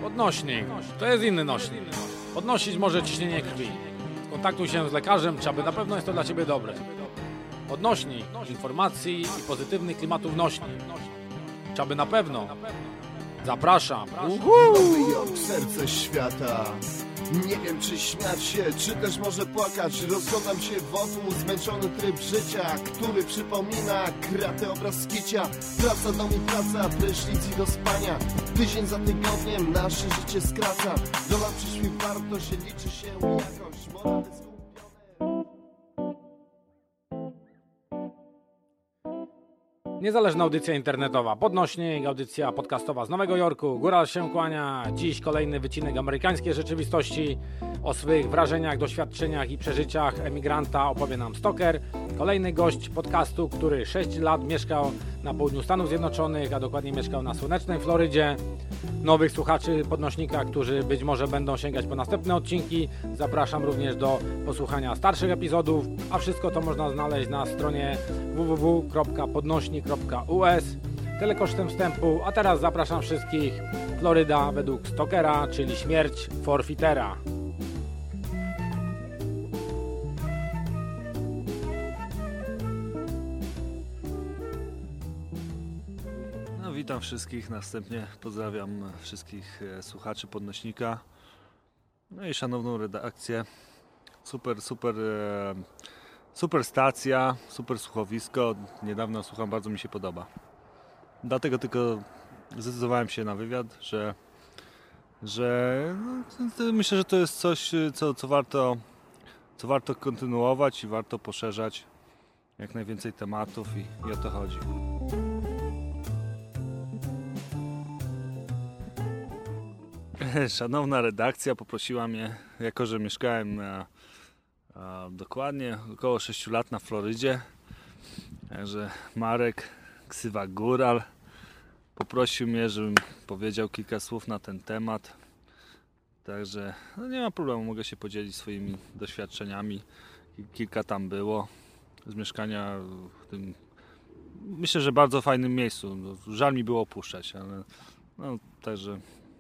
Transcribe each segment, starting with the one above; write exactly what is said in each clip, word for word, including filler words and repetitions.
Podnośnik. To jest inny nośnik. Podnosić może ciśnienie krwi. Skontaktuj się z lekarzem, czy aby na pewno jest to dla Ciebie dobre. Podnośnik informacji i pozytywnych klimatów nośnik. Czy aby na pewno. Zapraszam. Nowy Jork, serce świata. Nie wiem, czy śmiać się, czy też może płakać. Rozglądam się wokół, zmęczony tryb życia, który przypomina kratę obraz skicia. Praca, dom i praca, prysznic i do spania. Tydzień za tygodniem nasze życie skraca. Dolar przyszły warto się, liczy się jakość. Morale skupione. Niezależna audycja internetowa Podnośnik, audycja podcastowa z Nowego Jorku. Góral się kłania. Dziś kolejny wycinek amerykańskiej rzeczywistości. O swych wrażeniach, doświadczeniach i przeżyciach emigranta opowie nam Stoker. Kolejny gość podcastu, który sześć lat mieszkał na południu Stanów Zjednoczonych, a dokładnie mieszkał na słonecznej Florydzie. Nowych słuchaczy Podnośnika, którzy być może będą sięgać po następne odcinki. Zapraszam również do posłuchania starszych epizodów, a wszystko to można znaleźć na stronie w w w kropka podnośnik kropka u s. Tyle kosztem wstępu, a teraz zapraszam wszystkich. Floryda według Stokera, czyli śmierć forfeitera. No, witam wszystkich, następnie pozdrawiam wszystkich słuchaczy Podnośnika, no i szanowną redakcję. Super, super, super stacja, super słuchowisko. Niedawno słucham, bardzo mi się podoba. Dlatego tylko zdecydowałem się na wywiad, że, że no, myślę, że to jest coś, co, co, warto, co warto kontynuować i warto poszerzać jak najwięcej tematów i, i o to chodzi. Szanowna redakcja poprosiła mnie, jako że mieszkałem a, a, dokładnie około sześć lat na Florydzie, że Marek, ksywa Góral, poprosił mnie, żebym powiedział kilka słów na ten temat. Także no nie ma problemu, mogę się podzielić swoimi doświadczeniami. Kilka tam było z mieszkania w tym, myślę, że bardzo fajnym miejscu. Żal mi było opuszczać, ale no, także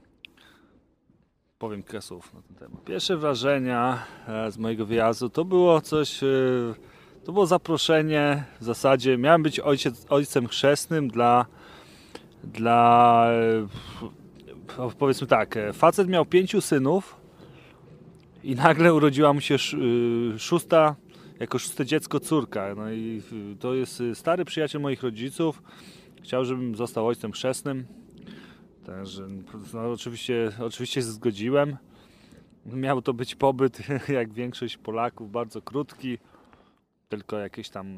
powiem kilka słów na ten temat. Pierwsze wrażenia z mojego wyjazdu to było coś, to było zaproszenie w zasadzie. Miałem być ojciec, ojcem chrzestnym dla, dla powiedzmy tak, facet miał pięciu synów i nagle urodziła mu się szósta, jako szóste dziecko córka. No i to jest stary przyjaciel moich rodziców. Chciał, żebym został ojcem chrzestnym. Także no, oczywiście, oczywiście się zgodziłem. Miał to być pobyt, jak większość Polaków, bardzo krótki. Tylko jakieś tam,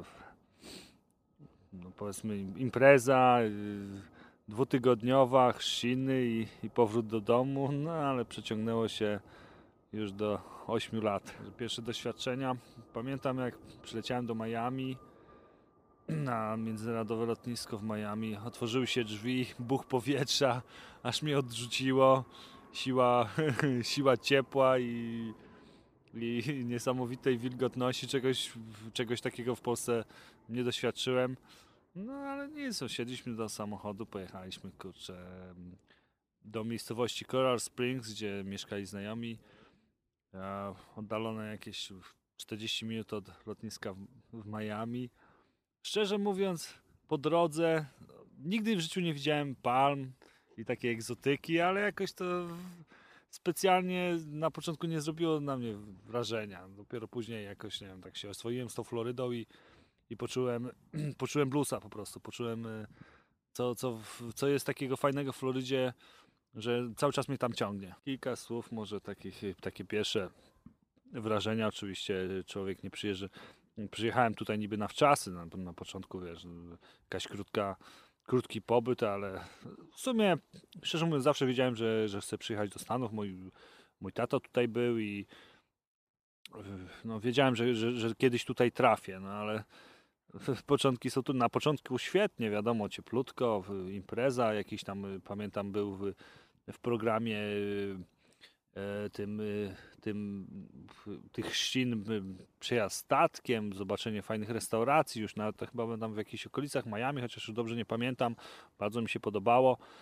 no powiedzmy, impreza dwutygodniowa, chrzciny i, i powrót do domu. No ale przeciągnęło się już do ośmiu lat. Pierwsze doświadczenia. Pamiętam, jak przyleciałem do Miami, na międzynarodowe lotnisko w Miami. Otworzyły się drzwi, buch powietrza, aż mnie odrzuciło. Siła, siła ciepła i, i niesamowitej wilgotności. Czegoś, czegoś takiego w Polsce nie doświadczyłem. No ale nic, siedliśmy do samochodu, pojechaliśmy kurczę, do miejscowości Coral Springs, gdzie mieszkali znajomi. Oddalone jakieś czterdzieści minut od lotniska w, w Miami. Szczerze mówiąc, po drodze nigdy w życiu nie widziałem palm i takiej egzotyki, ale jakoś to specjalnie na początku nie zrobiło na mnie wrażenia. Dopiero później jakoś, nie wiem, tak się oswoiłem z tą Florydą i, i poczułem, poczułem bluesa po prostu. Poczułem, co, co, co jest takiego fajnego w Florydzie, że cały czas mnie tam ciągnie. Kilka słów, może takich, takie pierwsze wrażenia. Oczywiście człowiek nie przyjeżdża. Przyjechałem tutaj niby na wczasy, na, na początku, wiesz, jakaś krótka, krótki pobyt, ale w sumie, szczerze mówiąc, zawsze wiedziałem, że, że chcę przyjechać do Stanów. Mój, mój tato tutaj był i no, wiedziałem, że, że, że kiedyś tutaj trafię, no ale początki są tu, na początku świetnie, wiadomo, cieplutko, impreza, jakiś tam, pamiętam, był w, w programie tym, tym tych chrzcin, przejazd statkiem, zobaczenie fajnych restauracji, już nawet chyba tam w jakichś okolicach Miami, chociaż już dobrze nie pamiętam, bardzo mi się podobało.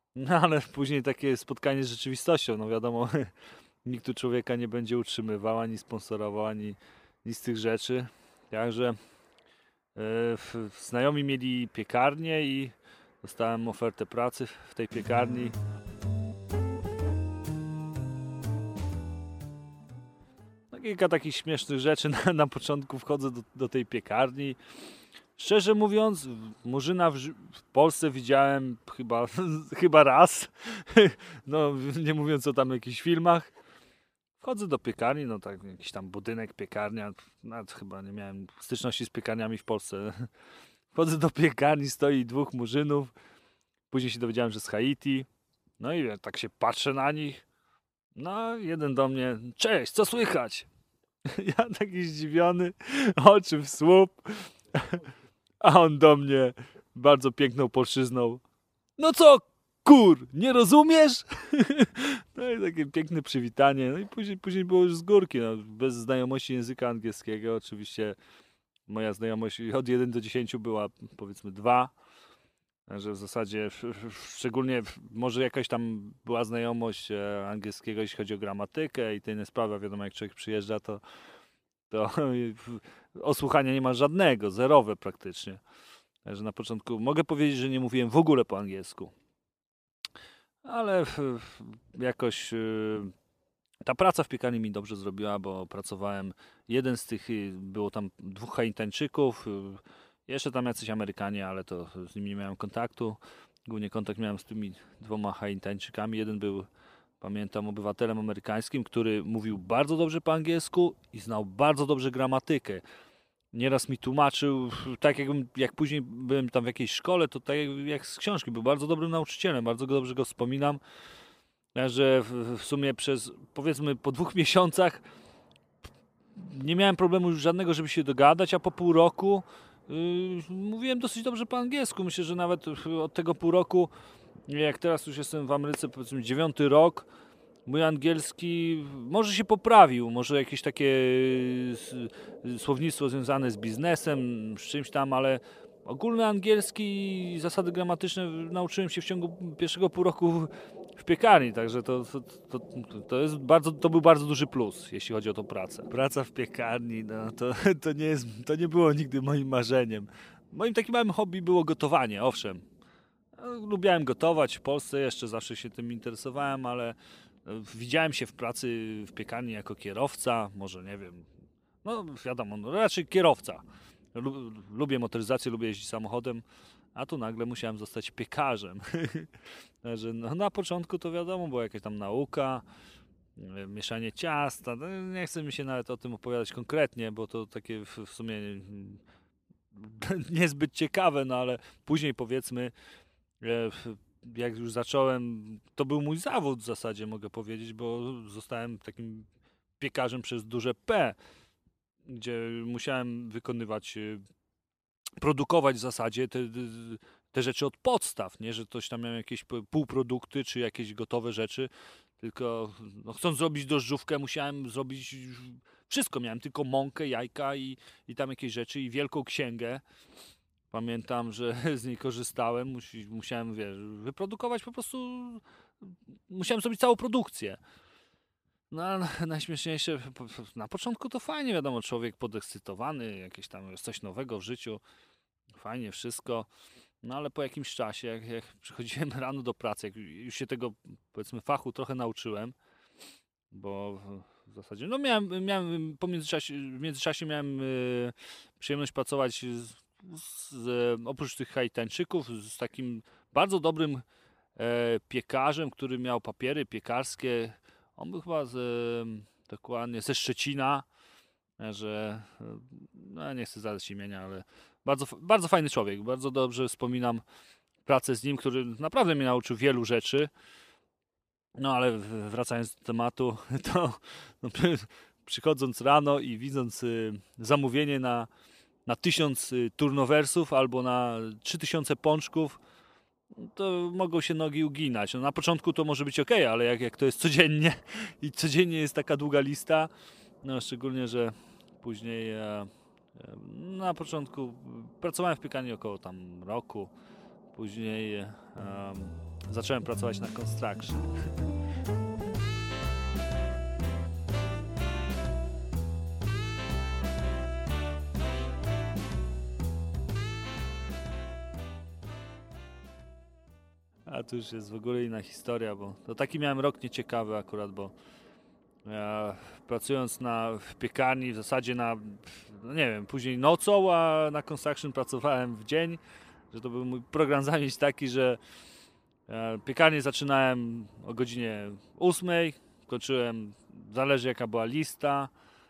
No ale później takie spotkanie z rzeczywistością, no wiadomo, nikt tu człowieka nie będzie utrzymywał, ani sponsorował, ani nic z tych rzeczy. Także yy, znajomi mieli piekarnię i dostałem ofertę pracy w tej piekarni. No, kilka takich śmiesznych rzeczy. Na, na początku wchodzę do, do tej piekarni. Szczerze mówiąc, murzyna w, w Polsce widziałem chyba, chyba raz. No, nie mówiąc o tam jakichś filmach. Wchodzę do piekarni, no tak, jakiś tam budynek, piekarnia. Nawet chyba nie miałem styczności z piekarniami w Polsce. Wchodzę do piekarni, stoi dwóch murzynów. Później się dowiedziałem, że z Haiti. No i tak się patrzę na nich. No, jeden do mnie, cześć, co słychać? Ja taki zdziwiony, oczy w słup. A on do mnie bardzo piękną polszczyzną. No co, kur, nie rozumiesz? No i takie piękne przywitanie. No i później, później było już z górki. No, bez znajomości języka angielskiego. Oczywiście moja znajomość od jeden do dziesięciu była powiedzmy dwa. Że w zasadzie szczególnie może jakaś tam była znajomość angielskiego, jeśli chodzi o gramatykę i te inne sprawy. Wiadomo, jak człowiek przyjeżdża, to, to osłuchania nie ma żadnego, zerowe praktycznie. Także na początku mogę powiedzieć, że nie mówiłem w ogóle po angielsku. Ale jakoś ta praca w piekarni mi dobrze zrobiła, bo pracowałem, jeden z tych, było tam dwóch Haitańczyków, jeszcze tam jacyś Amerykanie, ale to z nimi nie miałem kontaktu. Głównie kontakt miałem z tymi dwoma Haitańczykami. Jeden był, pamiętam, obywatelem amerykańskim, który mówił bardzo dobrze po angielsku i znał bardzo dobrze gramatykę. Nieraz mi tłumaczył, tak jakbym, jak później byłem tam w jakiejś szkole, to tak jak z książki, był bardzo dobrym nauczycielem, bardzo dobrze go wspominam, że w, w sumie przez, powiedzmy, po dwóch miesiącach nie miałem problemu już żadnego, żeby się dogadać, a po pół roku Yy, mówiłem dosyć dobrze po angielsku. Myślę, że nawet od tego pół roku, jak teraz już jestem w Ameryce, powiedzmy dziewiąty rok, mój angielski może się poprawił, może jakieś takie słownictwo związane z biznesem, z czymś tam, ale ogólny angielski i zasady gramatyczne nauczyłem się w ciągu pierwszego pół roku w piekarni, także to, to, to, to, jest bardzo, to był bardzo duży plus, jeśli chodzi o tą pracę. Praca w piekarni, no, to, to, nie jest, to nie było nigdy moim marzeniem. Moim takim małym hobby było gotowanie, owszem. Lubiałem gotować w Polsce, jeszcze zawsze się tym interesowałem, ale widziałem się w pracy w piekarni jako kierowca, może nie wiem, no wiadomo, no, raczej kierowca. Lubię motoryzację, lubię jeździć samochodem, a tu nagle musiałem zostać piekarzem. Także no, na początku to wiadomo, była jakaś tam nauka, mieszanie ciasta. No, nie chcę mi się nawet o tym opowiadać konkretnie, bo to takie w, w sumie niezbyt ciekawe, no ale później powiedzmy, jak już zacząłem, to był mój zawód w zasadzie, mogę powiedzieć, bo zostałem takim piekarzem przez duże P, gdzie musiałem wykonywać, produkować w zasadzie te, te rzeczy od podstaw, nie, że ktoś tam miał jakieś półprodukty czy jakieś gotowe rzeczy, tylko no, chcąc zrobić drożdżówkę, musiałem zrobić wszystko, miałem tylko mąkę, jajka i, i tam jakieś rzeczy i wielką księgę. Pamiętam, że z niej korzystałem, musi, musiałem, wiesz, wyprodukować po prostu, musiałem zrobić całą produkcję. No, najśmieszniejsze, na początku to fajnie, wiadomo, człowiek podekscytowany, jakieś tam coś nowego w życiu, fajnie wszystko, no ale po jakimś czasie, jak, jak przychodziłem rano do pracy, jak już się tego, powiedzmy, fachu trochę nauczyłem, bo w zasadzie, no miałem, miałem po międzyczasie, w międzyczasie miałem y, przyjemność pracować z, z, oprócz tych Haitańczyków, z takim bardzo dobrym e, piekarzem, który miał papiery piekarskie. On był chyba z, dokładnie ze Szczecina, że no nie chcę zadać imienia, ale bardzo, bardzo fajny człowiek. Bardzo dobrze wspominam pracę z nim, który naprawdę mnie nauczył wielu rzeczy. No ale wracając do tematu, to no, przychodząc rano i widząc zamówienie na, na tysiąc turnowersów albo na trzy tysiące pączków, to mogą się nogi uginać. No na początku to może być ok, ale jak, jak to jest codziennie i codziennie jest taka długa lista, no szczególnie, że później e, e, na początku pracowałem w piekarni około tam roku, później um, zacząłem pracować na construction. A to już jest w ogóle inna historia, bo to taki miałem rok nieciekawy akurat, bo ja pracując na w piekarni w zasadzie na, no nie wiem, później nocą, a na construction pracowałem w dzień, że to był mój program zajęć taki, że piekarnię zaczynałem o godzinie ósmej, kończyłem, zależy jaka była lista,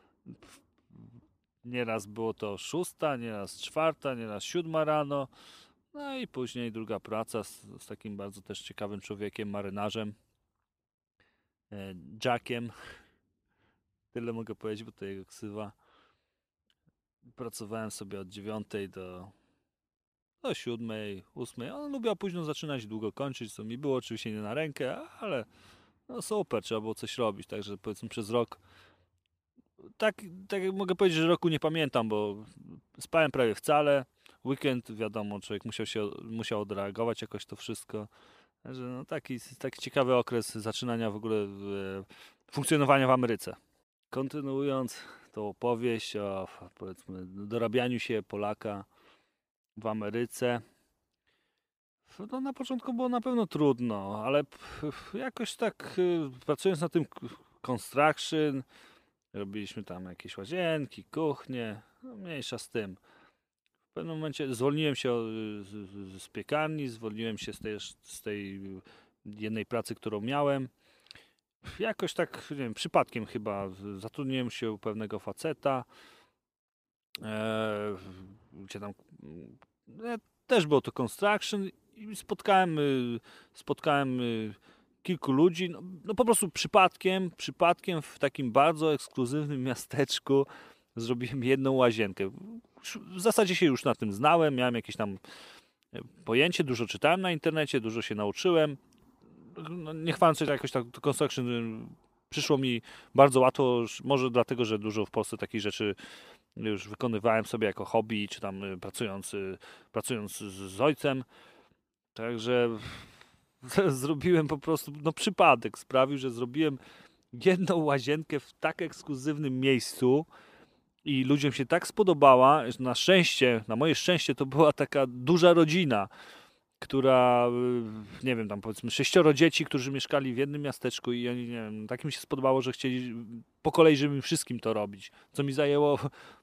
nieraz było to szósta, nieraz czwarta, nieraz siódma rano. No i później druga praca z, z takim bardzo też ciekawym człowiekiem, marynarzem, e, Jackiem. Tyle mogę powiedzieć, bo to jego ksywa. Pracowałem sobie od dziewiątej do, do siódmej, ósmej. On lubiał późno zaczynać, długo kończyć, co mi było oczywiście nie na rękę, ale no super, trzeba było coś robić. Także powiedzmy przez rok, tak, tak jak mogę powiedzieć, że roku nie pamiętam, bo spałem prawie wcale. Weekend, wiadomo, człowiek musiał się musiał odreagować jakoś to wszystko. Także no taki, taki ciekawy okres zaczynania w ogóle e, funkcjonowania w Ameryce. Kontynuując tą opowieść o, powiedzmy, dorabianiu się Polaka w Ameryce. No, na początku było na pewno trudno, ale jakoś tak pracując na tym construction, robiliśmy tam jakieś łazienki, kuchnie, no mniejsza z tym. W pewnym momencie zwolniłem się z, z, z piekarni, zwolniłem się z tej, z tej jednej pracy, którą miałem. Jakoś tak, nie wiem, przypadkiem chyba zatrudniłem się u pewnego faceta, e, gdzie tam e, też było to construction i spotkałem, spotkałem kilku ludzi, no, no po prostu przypadkiem, przypadkiem w takim bardzo ekskluzywnym miasteczku zrobiłem jedną łazienkę. W zasadzie się już na tym znałem, miałem jakieś tam pojęcie, dużo czytałem na internecie, dużo się nauczyłem. No, nie chwaląc się, jakoś tak to construction przyszło mi bardzo łatwo, może dlatego, że dużo w Polsce takich rzeczy już wykonywałem sobie jako hobby, czy tam pracując, pracując z ojcem. Także zrobiłem po prostu, no przypadek sprawił, że zrobiłem jedną łazienkę w tak ekskluzywnym miejscu i ludziom się tak spodobała, że na szczęście, na moje szczęście to była taka duża rodzina, która, nie wiem, tam powiedzmy sześcioro dzieci, którzy mieszkali w jednym miasteczku i oni, nie wiem, tak mi się spodobało, że chcieli po kolei, żeby im wszystkim to robić, co mi zajęło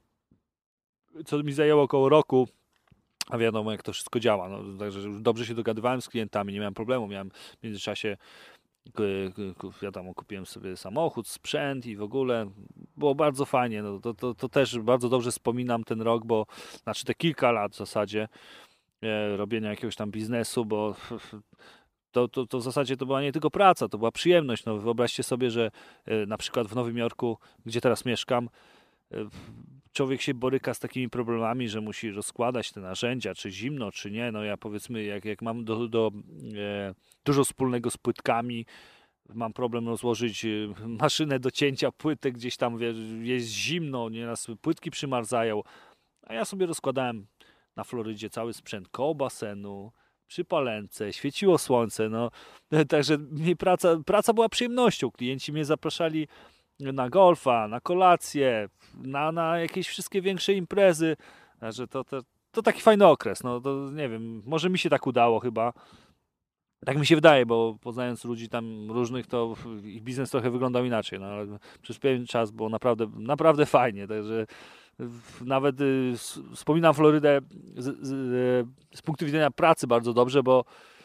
co mi zajęło około roku, a wiadomo jak to wszystko działa, no, także już dobrze się dogadywałem z klientami, nie miałem problemu, miałem w międzyczasie wiadomo, kupiłem sobie samochód, sprzęt i w ogóle było bardzo fajnie, no, to, to, to też bardzo dobrze wspominam ten rok, bo znaczy te kilka lat w zasadzie e, robienia jakiegoś tam biznesu, bo to, to, to w zasadzie to była nie tylko praca, to była przyjemność. No, wyobraźcie sobie, że e, na przykład w Nowym Jorku, gdzie teraz mieszkam, e, człowiek się boryka z takimi problemami, że musi rozkładać te narzędzia, czy zimno, czy nie. No ja powiedzmy, jak, jak mam do, do, e, dużo wspólnego z płytkami, mam problem rozłożyć maszynę do cięcia płytek, gdzieś tam wie, jest zimno, nieraz płytki przymarzają, a ja sobie rozkładałem na Florydzie cały sprzęt koło basenu, przy palence, świeciło słońce, no także mi praca, praca była przyjemnością, klienci mnie zapraszali na golfa, na kolację, na, na jakieś wszystkie większe imprezy, że to, to, to taki fajny okres, no to nie wiem, może mi się tak udało chyba, tak mi się wydaje, bo poznając ludzi tam różnych, to ich biznes trochę wyglądał inaczej, no ale przez pewien czas było naprawdę, naprawdę fajnie, także nawet y, wspominam Florydę z, z, z punktu widzenia pracy bardzo dobrze, bo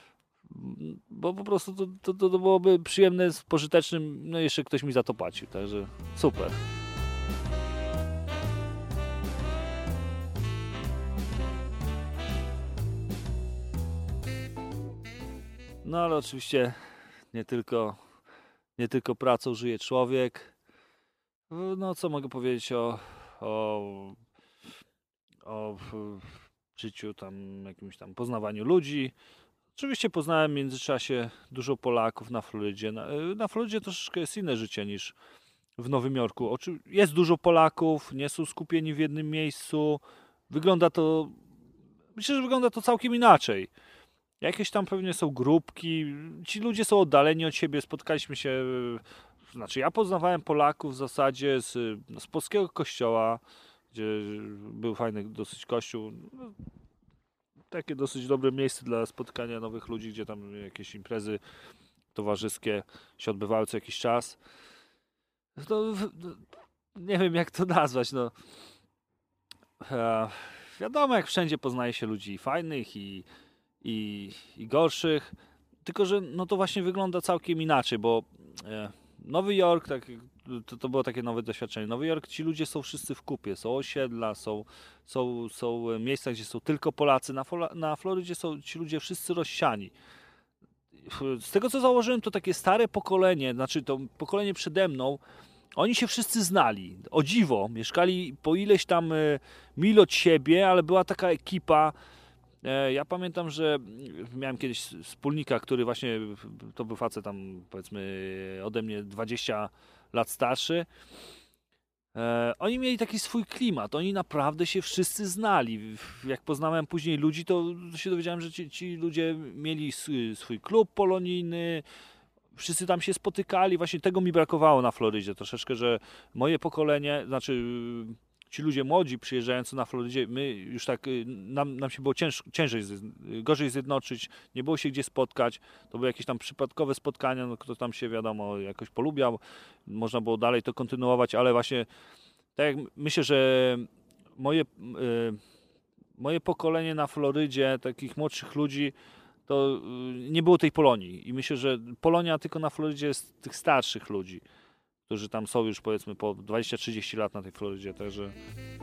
bo po prostu to, to, to byłoby przyjemne z pożytecznym, no jeszcze ktoś mi za to płacił, także super. No ale oczywiście nie tylko, nie tylko pracą żyje człowiek. No co mogę powiedzieć o, o, o życiu tam, jakimś tam poznawaniu ludzi. Oczywiście poznałem w międzyczasie dużo Polaków na Florydzie. Na, na Florydzie troszeczkę jest inne życie niż w Nowym Jorku. Jest dużo Polaków, nie są skupieni w jednym miejscu. Wygląda to, myślę, że wygląda to całkiem inaczej. Jakieś tam pewnie są grupki, ci ludzie są oddaleni od siebie, spotkaliśmy się, znaczy ja poznawałem Polaków w zasadzie z, z polskiego kościoła, gdzie był fajny dosyć kościół, no, takie dosyć dobre miejsce dla spotkania nowych ludzi, gdzie tam jakieś imprezy towarzyskie się odbywały co jakiś czas. No, nie wiem jak to nazwać, no. E, wiadomo, jak wszędzie poznaje się ludzi fajnych i, i, i gorszych, tylko że no to właśnie wygląda całkiem inaczej, bo e, Nowy Jork, tak, to, to było takie nowe doświadczenie. Nowy Jork, ci ludzie są wszyscy w kupie, są osiedla, są, są, są miejsca, gdzie są tylko Polacy. Na, na Florydzie są ci ludzie wszyscy rozsiani. Z tego co założyłem, to takie stare pokolenie, znaczy to pokolenie przede mną, oni się wszyscy znali. O dziwo, mieszkali po ileś tam mil od siebie, ale była taka ekipa. Ja pamiętam, że miałem kiedyś wspólnika, który właśnie, to był facet tam powiedzmy ode mnie dwadzieścia lat starszy. Oni mieli taki swój klimat, oni naprawdę się wszyscy znali. Jak poznałem później ludzi, to się dowiedziałem, że ci, ci ludzie mieli swój klub polonijny, wszyscy tam się spotykali. Właśnie tego mi brakowało na Florydzie troszeczkę, że moje pokolenie, znaczy ci ludzie młodzi przyjeżdżający na Florydzie, my już tak, nam, nam się było cięż, ciężej, gorzej zjednoczyć, nie było się gdzie spotkać, to były jakieś tam przypadkowe spotkania, no kto tam się wiadomo jakoś polubiał, można było dalej to kontynuować, ale właśnie tak jak myślę, że moje, y, moje pokolenie na Florydzie, takich młodszych ludzi, to y, nie było tej Polonii i myślę, że Polonia tylko na Florydzie jest tych starszych ludzi, którzy tam są już powiedzmy po dwadzieścia trzydzieści lat na tej Florydzie, także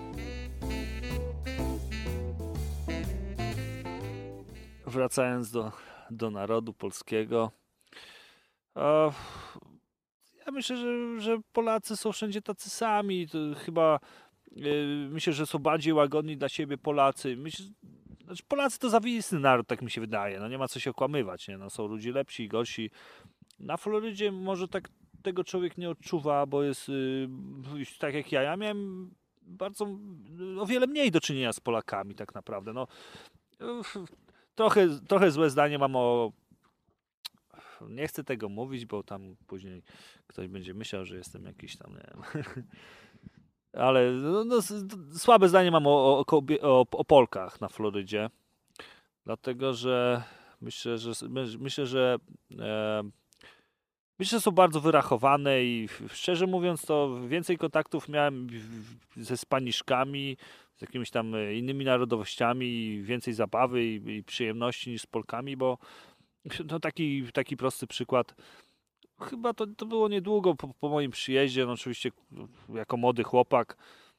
wracając do, do narodu polskiego, e, ja myślę, że, że Polacy są wszędzie tacy sami, to chyba e, myślę, że są bardziej łagodni dla siebie Polacy. Myślę, znaczy Polacy to zawisny naród, tak mi się wydaje, no nie ma co się okłamywać, nie? No, są ludzie lepsi i gorsi. Na Florydzie może tak tego człowiek nie odczuwa, bo jest yy, tak jak ja. Ja miałem bardzo, o wiele mniej do czynienia z Polakami tak naprawdę. No, yy, trochę, trochę złe zdanie mam o... Nie chcę tego mówić, bo tam później ktoś będzie myślał, że jestem jakiś tam, nie wiem. Ale no, no, słabe zdanie mam o, o, o, o Polkach na Florydzie. Dlatego, że myślę, że myślę, że e, Myślę, że są bardzo wyrachowane i szczerze mówiąc to więcej kontaktów miałem ze Spaniszkami, z jakimiś tam innymi narodowościami, więcej zabawy i, i przyjemności niż z Polkami, bo no taki, taki prosty przykład. Chyba to, to było niedługo po, po moim przyjeździe, no oczywiście jako młody chłopak,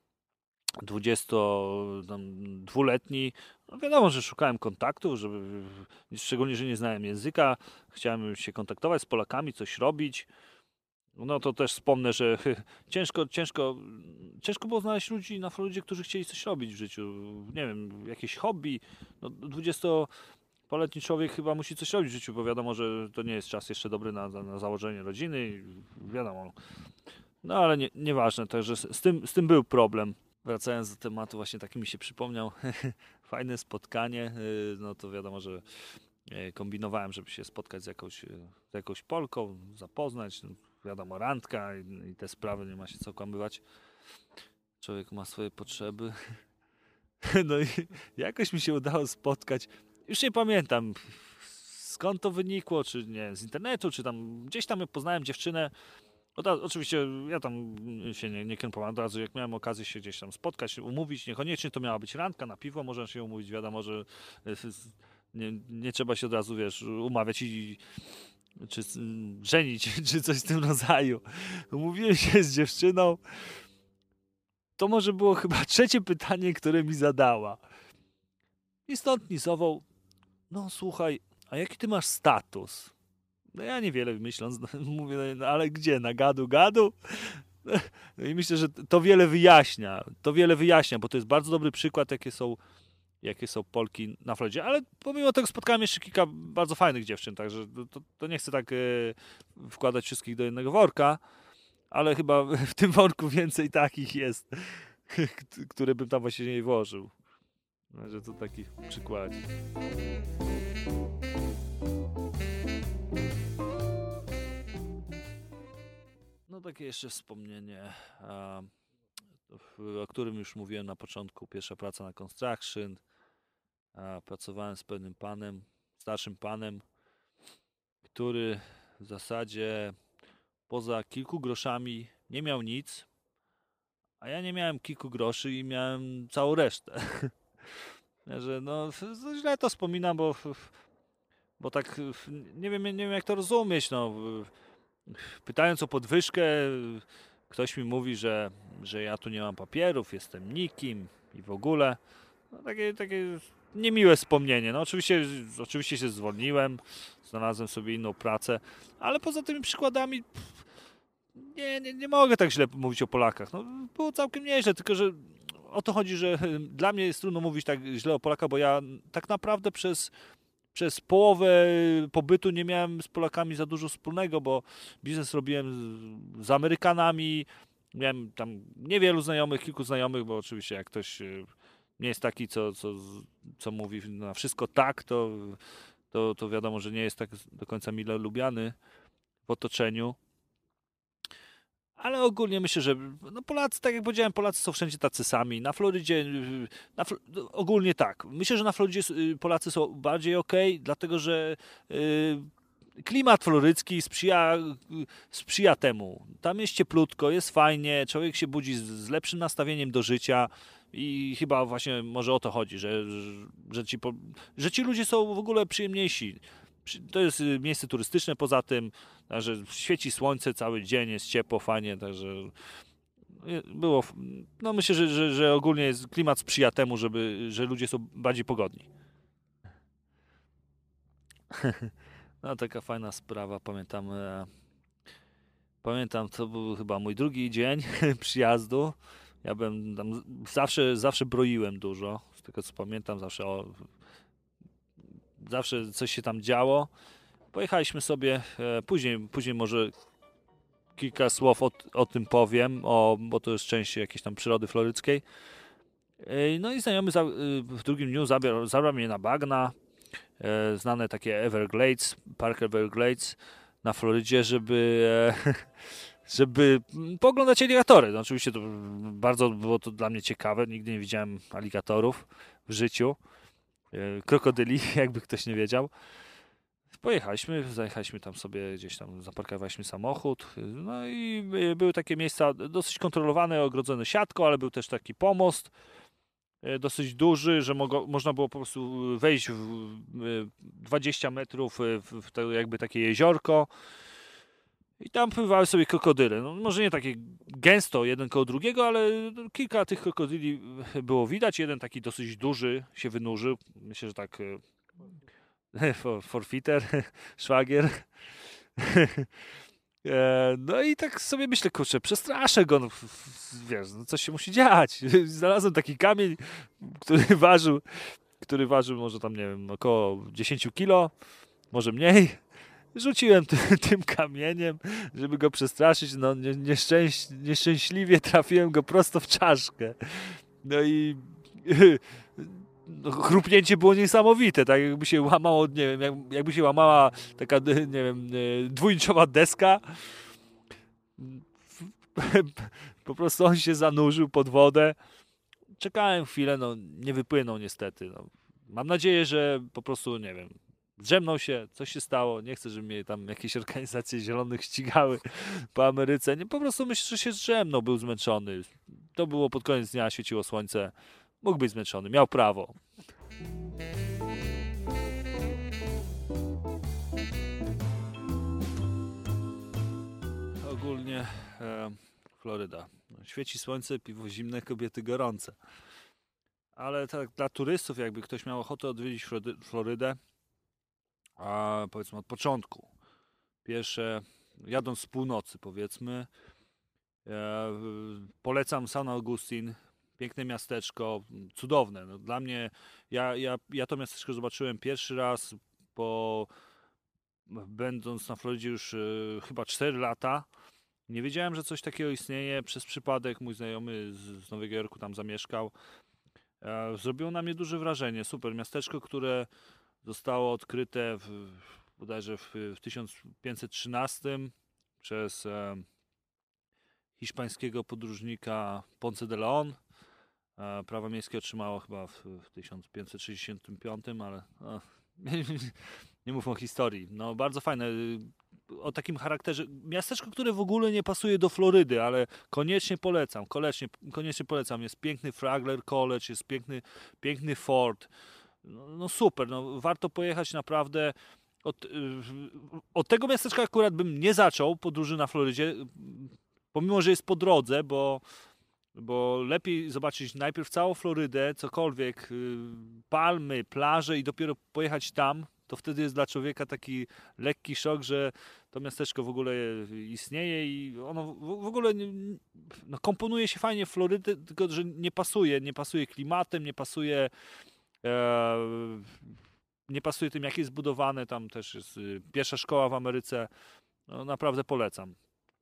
dwudziestodwuletni, no wiadomo, że szukałem kontaktów, żeby, szczególnie, że nie znałem języka, chciałem się kontaktować z Polakami, coś robić. No to też wspomnę, że ciężko, ciężko, ciężko było znaleźć ludzi na Florydzie, którzy chcieli coś robić w życiu. Nie wiem, jakieś hobby. No, dwudziestoletni człowiek chyba musi coś robić w życiu, bo wiadomo, że to nie jest czas jeszcze dobry na, na założenie rodziny. Wiadomo. No ale nie, nieważne, także z, z, tym, z tym był problem. Wracając do tematu, właśnie taki mi się przypomniał, fajne spotkanie, no to wiadomo, że kombinowałem, żeby się spotkać z jakąś, z jakąś Polką, zapoznać, no wiadomo, randka i, i te sprawy, nie ma się co okłamywać. Człowiek ma swoje potrzeby. No i jakoś mi się udało spotkać, już nie pamiętam skąd to wynikło, czy nie, z internetu, czy tam, gdzieś tam poznałem dziewczynę. Oczywiście ja tam się nie, nie krępowałem, od razu jak miałem okazję się gdzieś tam spotkać, umówić, niekoniecznie to miała być randka, na piwo można się umówić, wiadomo, że nie, nie trzeba się od razu, wiesz, umawiać i czy żenić, czy coś w tym rodzaju. Umówiłem się z dziewczyną, to może było chyba trzecie pytanie, które mi zadała. I stąd ni sową, no słuchaj, a jaki ty masz status? No ja niewiele myśląc, mówię, no ale gdzie? Na gadu, gadu? No i myślę, że to wiele wyjaśnia. To wiele wyjaśnia, bo to jest bardzo dobry przykład, jakie są, jakie są Polki na Florydzie. Ale pomimo tego spotkałem jeszcze kilka bardzo fajnych dziewczyn, także to, to nie chcę tak e, wkładać wszystkich do jednego worka, ale chyba w tym worku więcej takich jest, które bym tam właśnie nie włożył. Że to taki przykład. takie jeszcze wspomnienie, a, o którym już mówiłem na początku. Pierwsza praca na construction. A, pracowałem z pewnym panem, starszym panem, który w zasadzie poza kilku groszami nie miał nic, a ja nie miałem kilku groszy i miałem całą resztę. Że no, źle to wspominam, bo, bo tak nie wiem, nie wiem jak to rozumieć. No. Pytając o podwyżkę, ktoś mi mówi, że, że ja tu nie mam papierów, jestem nikim i w ogóle. No, takie, takie niemiłe wspomnienie. No, oczywiście, oczywiście się zwolniłem, znalazłem sobie inną pracę, ale poza tymi przykładami pff, nie, nie, nie mogę tak źle mówić o Polakach. No, było całkiem nieźle, tylko że o to chodzi, że dla mnie jest trudno mówić tak źle o Polakach, bo ja tak naprawdę przez, przez połowę pobytu nie miałem z Polakami za dużo wspólnego, bo biznes robiłem z, z Amerykanami, miałem tam niewielu znajomych, kilku znajomych, bo oczywiście jak ktoś nie jest taki, co, co, co mówi na wszystko tak, to, to, to wiadomo, że nie jest tak do końca mile lubiany w otoczeniu. Ale ogólnie myślę, że no Polacy, tak jak powiedziałem, Polacy są wszędzie tacy sami. Na Florydzie, na, ogólnie tak. Myślę, że na Florydzie Polacy są bardziej okej, dlatego że y, klimat florycki sprzyja, sprzyja temu. Tam jest cieplutko, jest fajnie, człowiek się budzi z, z lepszym nastawieniem do życia i chyba właśnie może o to chodzi, że, że, ci, że ci ludzie są w ogóle przyjemniejsi. To jest miejsce turystyczne poza tym, także świeci słońce cały dzień, jest ciepło, fajnie, także było, no myślę, że, że, że ogólnie jest, klimat sprzyja temu, żeby, że ludzie są bardziej pogodni. No taka fajna sprawa, pamiętam, e, pamiętam, to był chyba mój drugi dzień przyjazdu. Ja byłem tam, zawsze, zawsze broiłem dużo, z tego co pamiętam, zawsze o, zawsze coś się tam działo. Pojechaliśmy sobie, e, później, później może kilka słów o, o tym powiem, o, bo to jest część jakiejś tam przyrody floryckiej. E, no i znajomy za, e, w drugim dniu zabrał, zabrał mnie na bagna, e, znane takie Everglades, Park Everglades na Florydzie, żeby, e, żeby pooglądać aligatory. No, oczywiście to bardzo było to dla mnie ciekawe, nigdy nie widziałem aligatorów w życiu. Krokodyli, jakby ktoś nie wiedział. Pojechaliśmy, zajechaliśmy tam sobie, gdzieś tam zaparkowaliśmy samochód, no i były takie miejsca dosyć kontrolowane, ogrodzone siatką, ale był też taki pomost dosyć duży, że mogo, można było po prostu wejść w dwadzieścia metrów w to jakby takie jeziorko i tam pływały sobie krokodyle. No, może nie takie gęsto jeden koło drugiego, ale kilka tych krokodyli było widać. Jeden taki dosyć duży się wynurzył. Myślę, że tak forfiter, szwagier. No i tak sobie myślę, kurczę, przestraszę go. No, wiesz, no coś się musi dziać. Znalazłem taki kamień, który ważył, który ważył może tam, nie wiem, około dziesięć kilo, może mniej. Rzuciłem tym, tym kamieniem, żeby go przestraszyć. No nie, nieszczęś, nieszczęśliwie trafiłem go prosto w czaszkę. No i no, chrupnięcie było niesamowite, tak jakby się łamało, nie wiem, jak, jakby się łamała taka, nie wiem, dwuinczowa deska. Po prostu on się zanurzył pod wodę. Czekałem chwilę, no nie wypłynął niestety. No. Mam nadzieję, że po prostu, nie wiem, drzemnął się, coś się stało. Nie chcę, żeby mnie tam jakieś organizacje zielonych ścigały po Ameryce. Nie, po prostu myślę, że się zdrzemnął, był zmęczony. To było pod koniec dnia, świeciło słońce. Mógł być zmęczony, miał prawo. Ogólnie e, Floryda. Świeci słońce, piwo zimne, kobiety gorące. Ale tak dla turystów, jakby ktoś miał ochotę odwiedzić Florydę, a powiedzmy od początku. Pierwsze, jadąc z północy powiedzmy, e, polecam San Augustine, piękne miasteczko, cudowne. No, dla mnie, ja, ja, ja to miasteczko zobaczyłem pierwszy raz, po będąc na Florydzie już e, chyba cztery lata. Nie wiedziałem, że coś takiego istnieje. Przez przypadek mój znajomy z, z Nowego Jorku tam zamieszkał. E, zrobiło na mnie duże wrażenie. Super miasteczko, które zostało odkryte w, bodajże w, w tysiąc pięćset trzynastym przez, e, hiszpańskiego podróżnika Ponce de Leon. Prawa miejskie otrzymało chyba w, w tysiąc pięćset sześćdziesiątym piątym, ale no, nie mówmy o historii. No, bardzo fajne. O takim charakterze. Miasteczko, które w ogóle nie pasuje do Florydy, ale koniecznie polecam. Koniecznie, koniecznie polecam. Jest piękny Flagler College, jest piękny, piękny fort. No, no super, no, warto pojechać naprawdę. Od, od tego miasteczka akurat bym nie zaczął podróży na Florydzie, pomimo że jest po drodze, bo Bo lepiej zobaczyć najpierw całą Florydę, cokolwiek, palmy, plaże i dopiero pojechać tam. To wtedy jest dla człowieka taki lekki szok, że to miasteczko w ogóle istnieje i ono w ogóle no, komponuje się fajnie w Florydę, tylko że nie pasuje. Nie pasuje klimatem, nie pasuje e, nie pasuje tym, jak jest zbudowane. Tam też jest pierwsza szkoła w Ameryce. No, naprawdę polecam.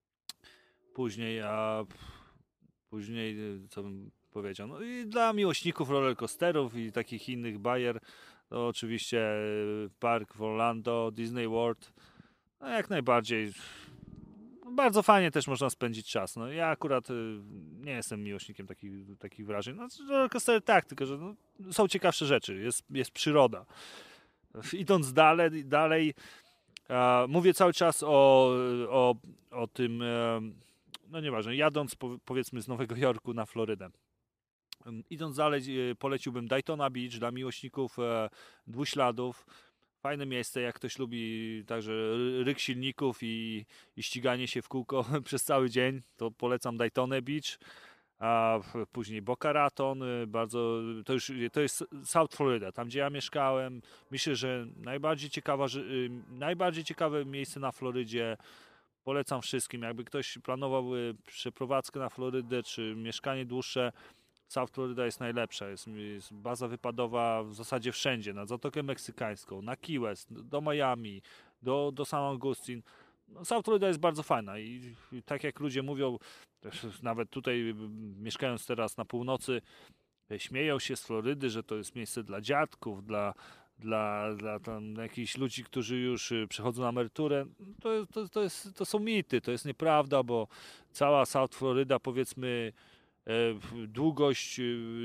Później a Później, co bym powiedział, no i dla miłośników rollercoasterów i takich innych bajer, to oczywiście park w Orlando, Disney World, no jak najbardziej. No bardzo fajnie też można spędzić czas. No ja akurat nie jestem miłośnikiem takich, takich wrażeń. No rollercoastery tak, tylko że no, są ciekawsze rzeczy, jest, jest przyroda. Idąc dalej, dalej uh, mówię cały czas o, o, o tym... Uh, No nieważne, jadąc powiedzmy z Nowego Jorku na Florydę. Idąc dalej, poleciłbym Daytona Beach dla miłośników e, dwuśladów. Fajne miejsce, jak ktoś lubi także ryk silników i, i ściganie się w kółko przez cały dzień, to polecam Daytona Beach. A później Boca Raton, bardzo, to już to jest South Florida, tam gdzie ja mieszkałem. Myślę, że najbardziej ciekawa, najbardziej ciekawe miejsce na Florydzie. Polecam wszystkim, jakby ktoś planował przeprowadzkę na Florydę, czy mieszkanie dłuższe, South Florida jest najlepsza. Jest, jest baza wypadowa w zasadzie wszędzie, na Zatokę Meksykańską, na Key West, do Miami, do, do San Augustine. No, South Florida jest bardzo fajna i, i tak jak ludzie mówią, nawet tutaj mieszkając teraz na północy, śmieją się z Florydy, że to jest miejsce dla dziadków, dla Dla, dla tam jakichś ludzi, którzy już przechodzą na emeryturę, to, to, to, jest, to są mity, to jest nieprawda, bo cała South Florida, powiedzmy, e, długość, e,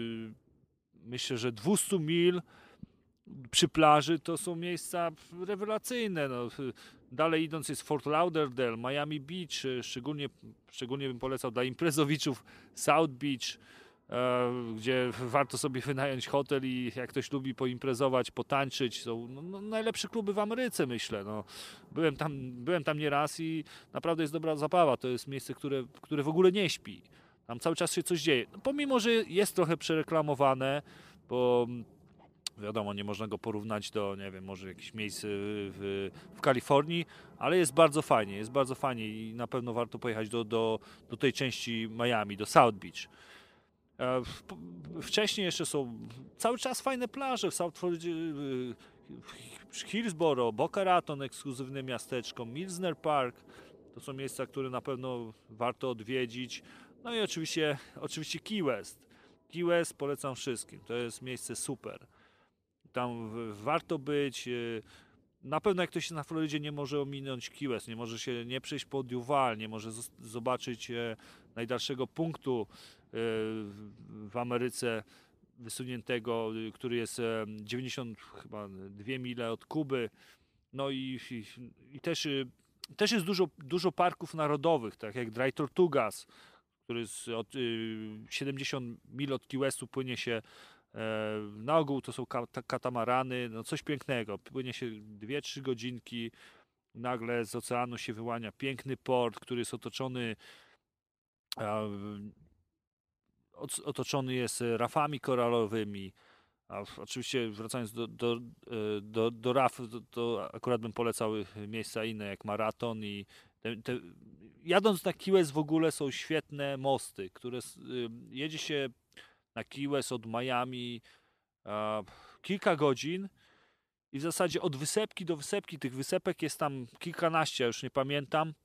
myślę, że dwieście mil przy plaży, to są miejsca rewelacyjne. No. Dalej idąc jest Fort Lauderdale, Miami Beach, szczególnie, szczególnie bym polecał dla imprezowiczów South Beach, gdzie warto sobie wynająć hotel i jak ktoś lubi poimprezować, potańczyć. Są no, no, najlepsze kluby w Ameryce, myślę. No, byłem tam, byłem tam nieraz i naprawdę jest dobra zabawa. To jest miejsce, które, które w ogóle nie śpi. Tam cały czas się coś dzieje. No, pomimo, że jest trochę przereklamowane, bo wiadomo, nie można go porównać do, nie wiem, może jakichś miejsc w, w Kalifornii, ale jest bardzo fajnie, jest bardzo fajnie i na pewno warto pojechać do, do, do tej części Miami, do South Beach. Wcześniej jeszcze są cały czas fajne plaże w South Florida, Hillsboro, Boca Raton, ekskluzywne miasteczko, Milsner Park. To są miejsca, które na pewno warto odwiedzić. No i oczywiście, oczywiście Key West. Key West polecam wszystkim. To jest miejsce super. Tam warto być. Na pewno jak ktoś na Florydzie nie może ominąć Key West, nie może się nie przejść po Duval, nie może zobaczyć najdalszego punktu w Ameryce wysuniętego, który jest dziewięćdziesiąt chyba dwie mile od Kuby. No i, i, i też, też jest dużo, dużo parków narodowych, tak jak Dry Tortugas, który jest od siedemdziesiąt mil od Key Westu płynie się na ogół, to są katamarany, no coś pięknego, płynie się dwie trzy godzinki, nagle z oceanu się wyłania piękny port, który jest otoczony otoczony jest rafami koralowymi. A oczywiście wracając do, do, do, do raf, to, to akurat bym polecał miejsca inne jak Maraton i te, te, jadąc na Key West w ogóle są świetne mosty, które jedzie się na Key West od Miami a, kilka godzin i w zasadzie od wysepki do wysepki, tych wysepek jest tam kilkanaście, ja już nie pamiętam.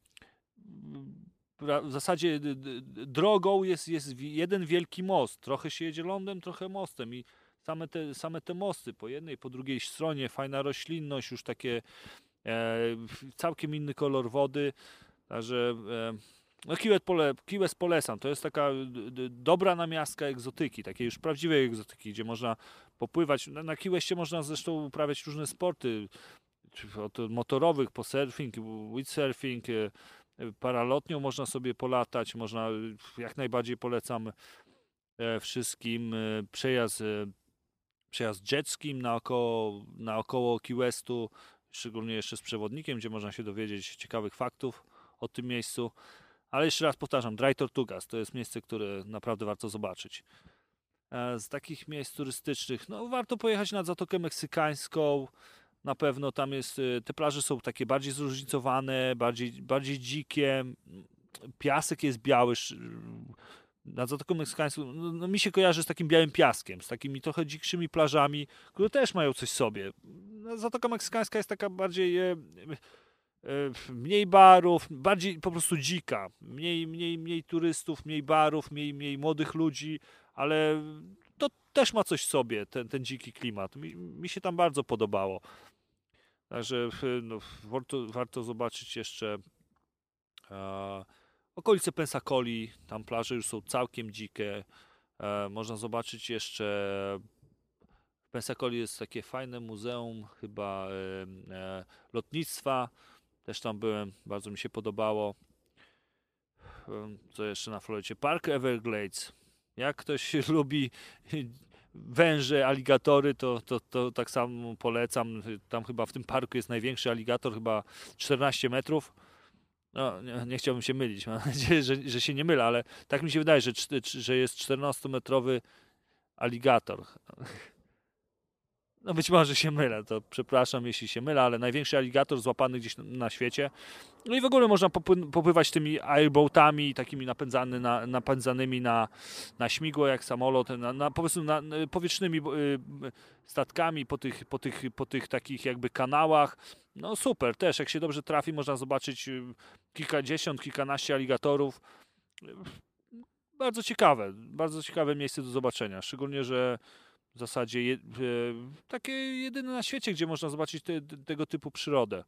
W zasadzie drogą jest, jest jeden wielki most. Trochę się jedzie lądem, trochę mostem i same te, same te mosty po jednej, po drugiej stronie, fajna roślinność, już takie e, całkiem inny kolor wody. Także e, No Key West, pole, Key West polecam, to jest taka d, d, dobra namiastka egzotyki, takiej już prawdziwej egzotyki, gdzie można popływać. Na, na Key Westie można zresztą uprawiać różne sporty, od motorowych po surfing, windsurfing, paralotnią można sobie polatać, można, jak najbardziej polecam wszystkim przejazd, przejazd jetskim naokoło, naokoło Key Westu, szczególnie jeszcze z przewodnikiem, gdzie można się dowiedzieć ciekawych faktów o tym miejscu. Ale jeszcze raz powtarzam, Dry Tortugas to jest miejsce, które naprawdę warto zobaczyć. Z takich miejsc turystycznych, no warto pojechać nad Zatokę Meksykańską. Na pewno tam jest, te plaże są takie bardziej zróżnicowane, bardziej, bardziej dzikie. Piasek jest biały. Nad Zatoką Meksykańską, no, no mi się kojarzy z takim białym piaskiem, z takimi trochę dzikszymi plażami, które też mają coś w sobie. Zatoka Meksykańska jest taka bardziej... E, mniej barów, bardziej po prostu dzika, mniej, mniej, mniej turystów, mniej barów, mniej, mniej młodych ludzi, ale to też ma coś w sobie, ten, ten dziki klimat. Mi, mi się tam bardzo podobało. Także no, warto, warto zobaczyć jeszcze e, okolice Pensacoli, tam plaże już są całkiem dzikie. E, można zobaczyć jeszcze w Pensacoli jest takie fajne muzeum chyba e, e, lotnictwa. Też tam byłem, bardzo mi się podobało. Co jeszcze na Florydzie? Park Everglades. Jak ktoś lubi węże, aligatory, to, to, to tak samo polecam. Tam chyba w tym parku jest największy aligator, chyba czternaście metrów. No, nie, nie chciałbym się mylić, mam nadzieję, że, że się nie mylę, ale tak mi się wydaje, że, że jest czternastometrowy aligator. No być może się mylę, to przepraszam, jeśli się mylę, ale największy aligator złapany gdzieś na świecie. No i w ogóle można popływać tymi airboatami, takimi napędzany na, napędzanymi na, na śmigło, jak samolot, na, na, po prostu na, powietrznymi statkami po tych, po, tych, po tych takich jakby kanałach. No super, też jak się dobrze trafi, można zobaczyć kilkadziesiąt, kilkanaście aligatorów. Bardzo ciekawe, bardzo ciekawe miejsce do zobaczenia, szczególnie, że w zasadzie je, e, takie jedyne na świecie, gdzie można zobaczyć te, tego typu przyrodę.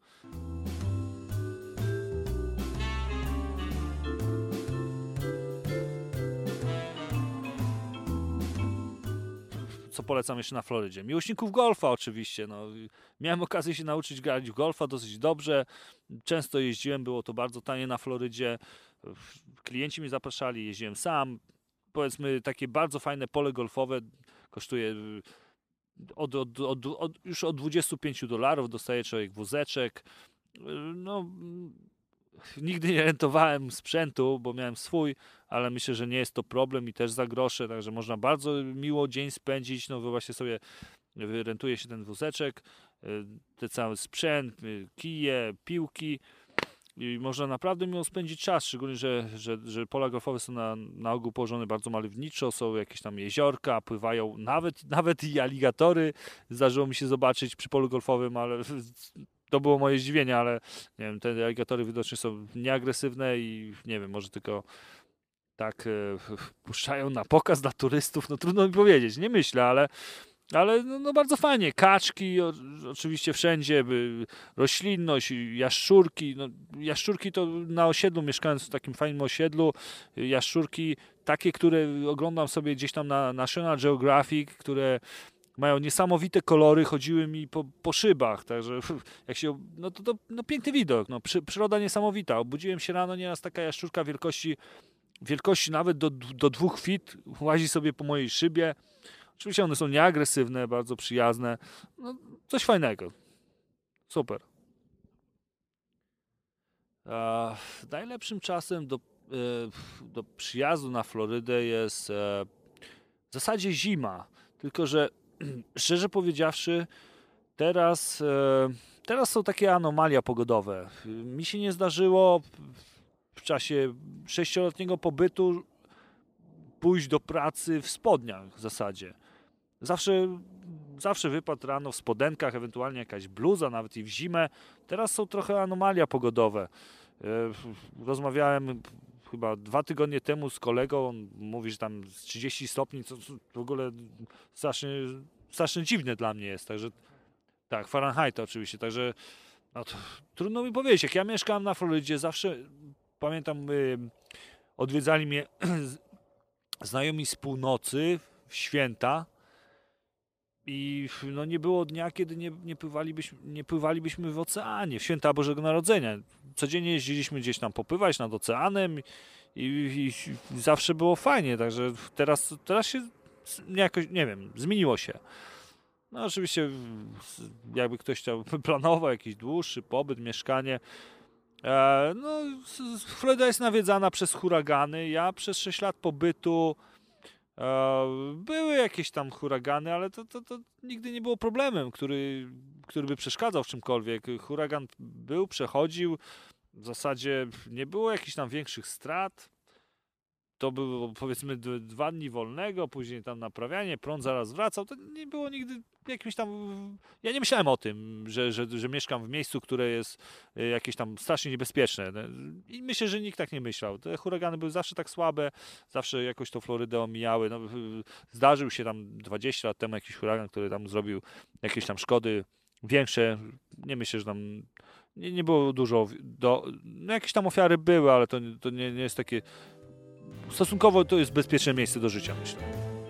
Co polecam jeszcze na Florydzie? Miłośników golfa oczywiście. No, miałem okazję się nauczyć grać w golfa dosyć dobrze. Często jeździłem, było to bardzo tanie na Florydzie. Klienci mnie zapraszali, jeździłem sam. Powiedzmy takie bardzo fajne pole golfowe kosztuje od, od, od, od, już od dwudziestu pięciu dolarów, dostaje człowiek wózeczek. No, nigdy nie rentowałem sprzętu, bo miałem swój, ale myślę, że nie jest to problem i też za grosze, także można bardzo miło dzień spędzić. No właśnie sobie rentuje się ten wózeczek, ten cały sprzęt, kije, piłki. I można naprawdę miło spędzić czas, szczególnie, że, że, że pola golfowe są na, na ogół położone bardzo malowniczo, są jakieś tam jeziorka, pływają nawet, nawet i aligatory. Zdarzyło mi się zobaczyć przy polu golfowym, ale to było moje zdziwienie, ale nie wiem, te aligatory widocznie są nieagresywne i nie wiem, może tylko tak e, puszczają na pokaz dla turystów, no trudno mi powiedzieć, nie myślę, ale Ale no, no bardzo fajnie, kaczki o, oczywiście wszędzie, by, roślinność, jaszczurki, no, jaszczurki to na osiedlu, mieszkając w takim fajnym osiedlu, jaszczurki takie, które oglądam sobie gdzieś tam na National Geographic, które mają niesamowite kolory, chodziły mi po, po szybach, także jak się, no to, to no, piękny widok, no, przy, przyroda niesamowita, obudziłem się rano, nieraz taka jaszczurka wielkości, wielkości nawet do, do dwóch fit, łazi sobie po mojej szybie. Oczywiście one są nieagresywne, bardzo przyjazne. No, coś fajnego. Super. E, najlepszym czasem do, e, do przyjazdu na Florydę jest e, w zasadzie zima. Tylko że szczerze powiedziawszy, teraz, e, teraz są takie anomalia pogodowe. Mi się nie zdarzyło w czasie sześcioletniego pobytu pójść do pracy w spodniach w zasadzie. Zawsze, zawsze wypadł rano w spodenkach, ewentualnie jakaś bluza, nawet i w zimę. Teraz są trochę anomalia pogodowe. Rozmawiałem chyba dwa tygodnie temu z kolegą, on mówi, że tam trzydzieści stopni, co w ogóle strasznie, strasznie dziwne dla mnie jest. Także tak, Fahrenheit oczywiście, także no to, trudno mi powiedzieć. Jak ja mieszkałem na Florydzie, zawsze pamiętam, y, odwiedzali mnie znajomi z północy w święta i no nie było dnia, kiedy nie, nie, pływalibyśmy, nie pływalibyśmy w oceanie, w święta Bożego Narodzenia. Codziennie jeździliśmy gdzieś tam popływać nad oceanem i, i, i zawsze było fajnie, także teraz, teraz się jakoś, nie wiem, zmieniło się. No oczywiście jakby ktoś chciał planował jakiś dłuższy pobyt, mieszkanie. E, no Floryda jest nawiedzana przez huragany. Ja przez sześć lat pobytu e, były jakieś tam huragany, ale to, to, to nigdy nie było problemem, który, który by przeszkadzał w czymkolwiek. Huragan był, przechodził. W zasadzie nie było jakichś tam większych strat. To było powiedzmy dwa dni wolnego, później tam naprawianie, prąd zaraz wracał. To nie było nigdy jakimś tam... Ja nie myślałem o tym, że, że, że mieszkam w miejscu, które jest jakieś tam strasznie niebezpieczne. I myślę, że nikt tak nie myślał. Te huragany były zawsze tak słabe, zawsze jakoś to Florydę omijały. No, zdarzył się tam dwadzieścia lat temu jakiś huragan, który tam zrobił jakieś tam szkody większe. Nie myślę, że tam... Nie, nie było dużo... Do, no jakieś tam ofiary były, ale to, to nie, nie jest takie... Stosunkowo to jest bezpieczne miejsce do życia, myślę.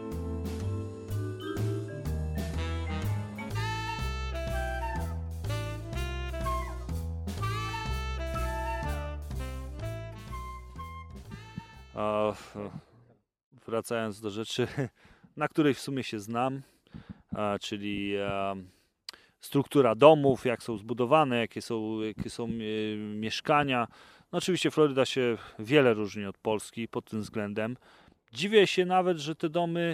A, wracając do rzeczy, na której w sumie się znam, a, czyli a, struktura domów, jak są zbudowane, jakie są, jakie są e, mieszkania. No oczywiście Floryda się wiele różni od Polski pod tym względem. Dziwię się nawet, że te domy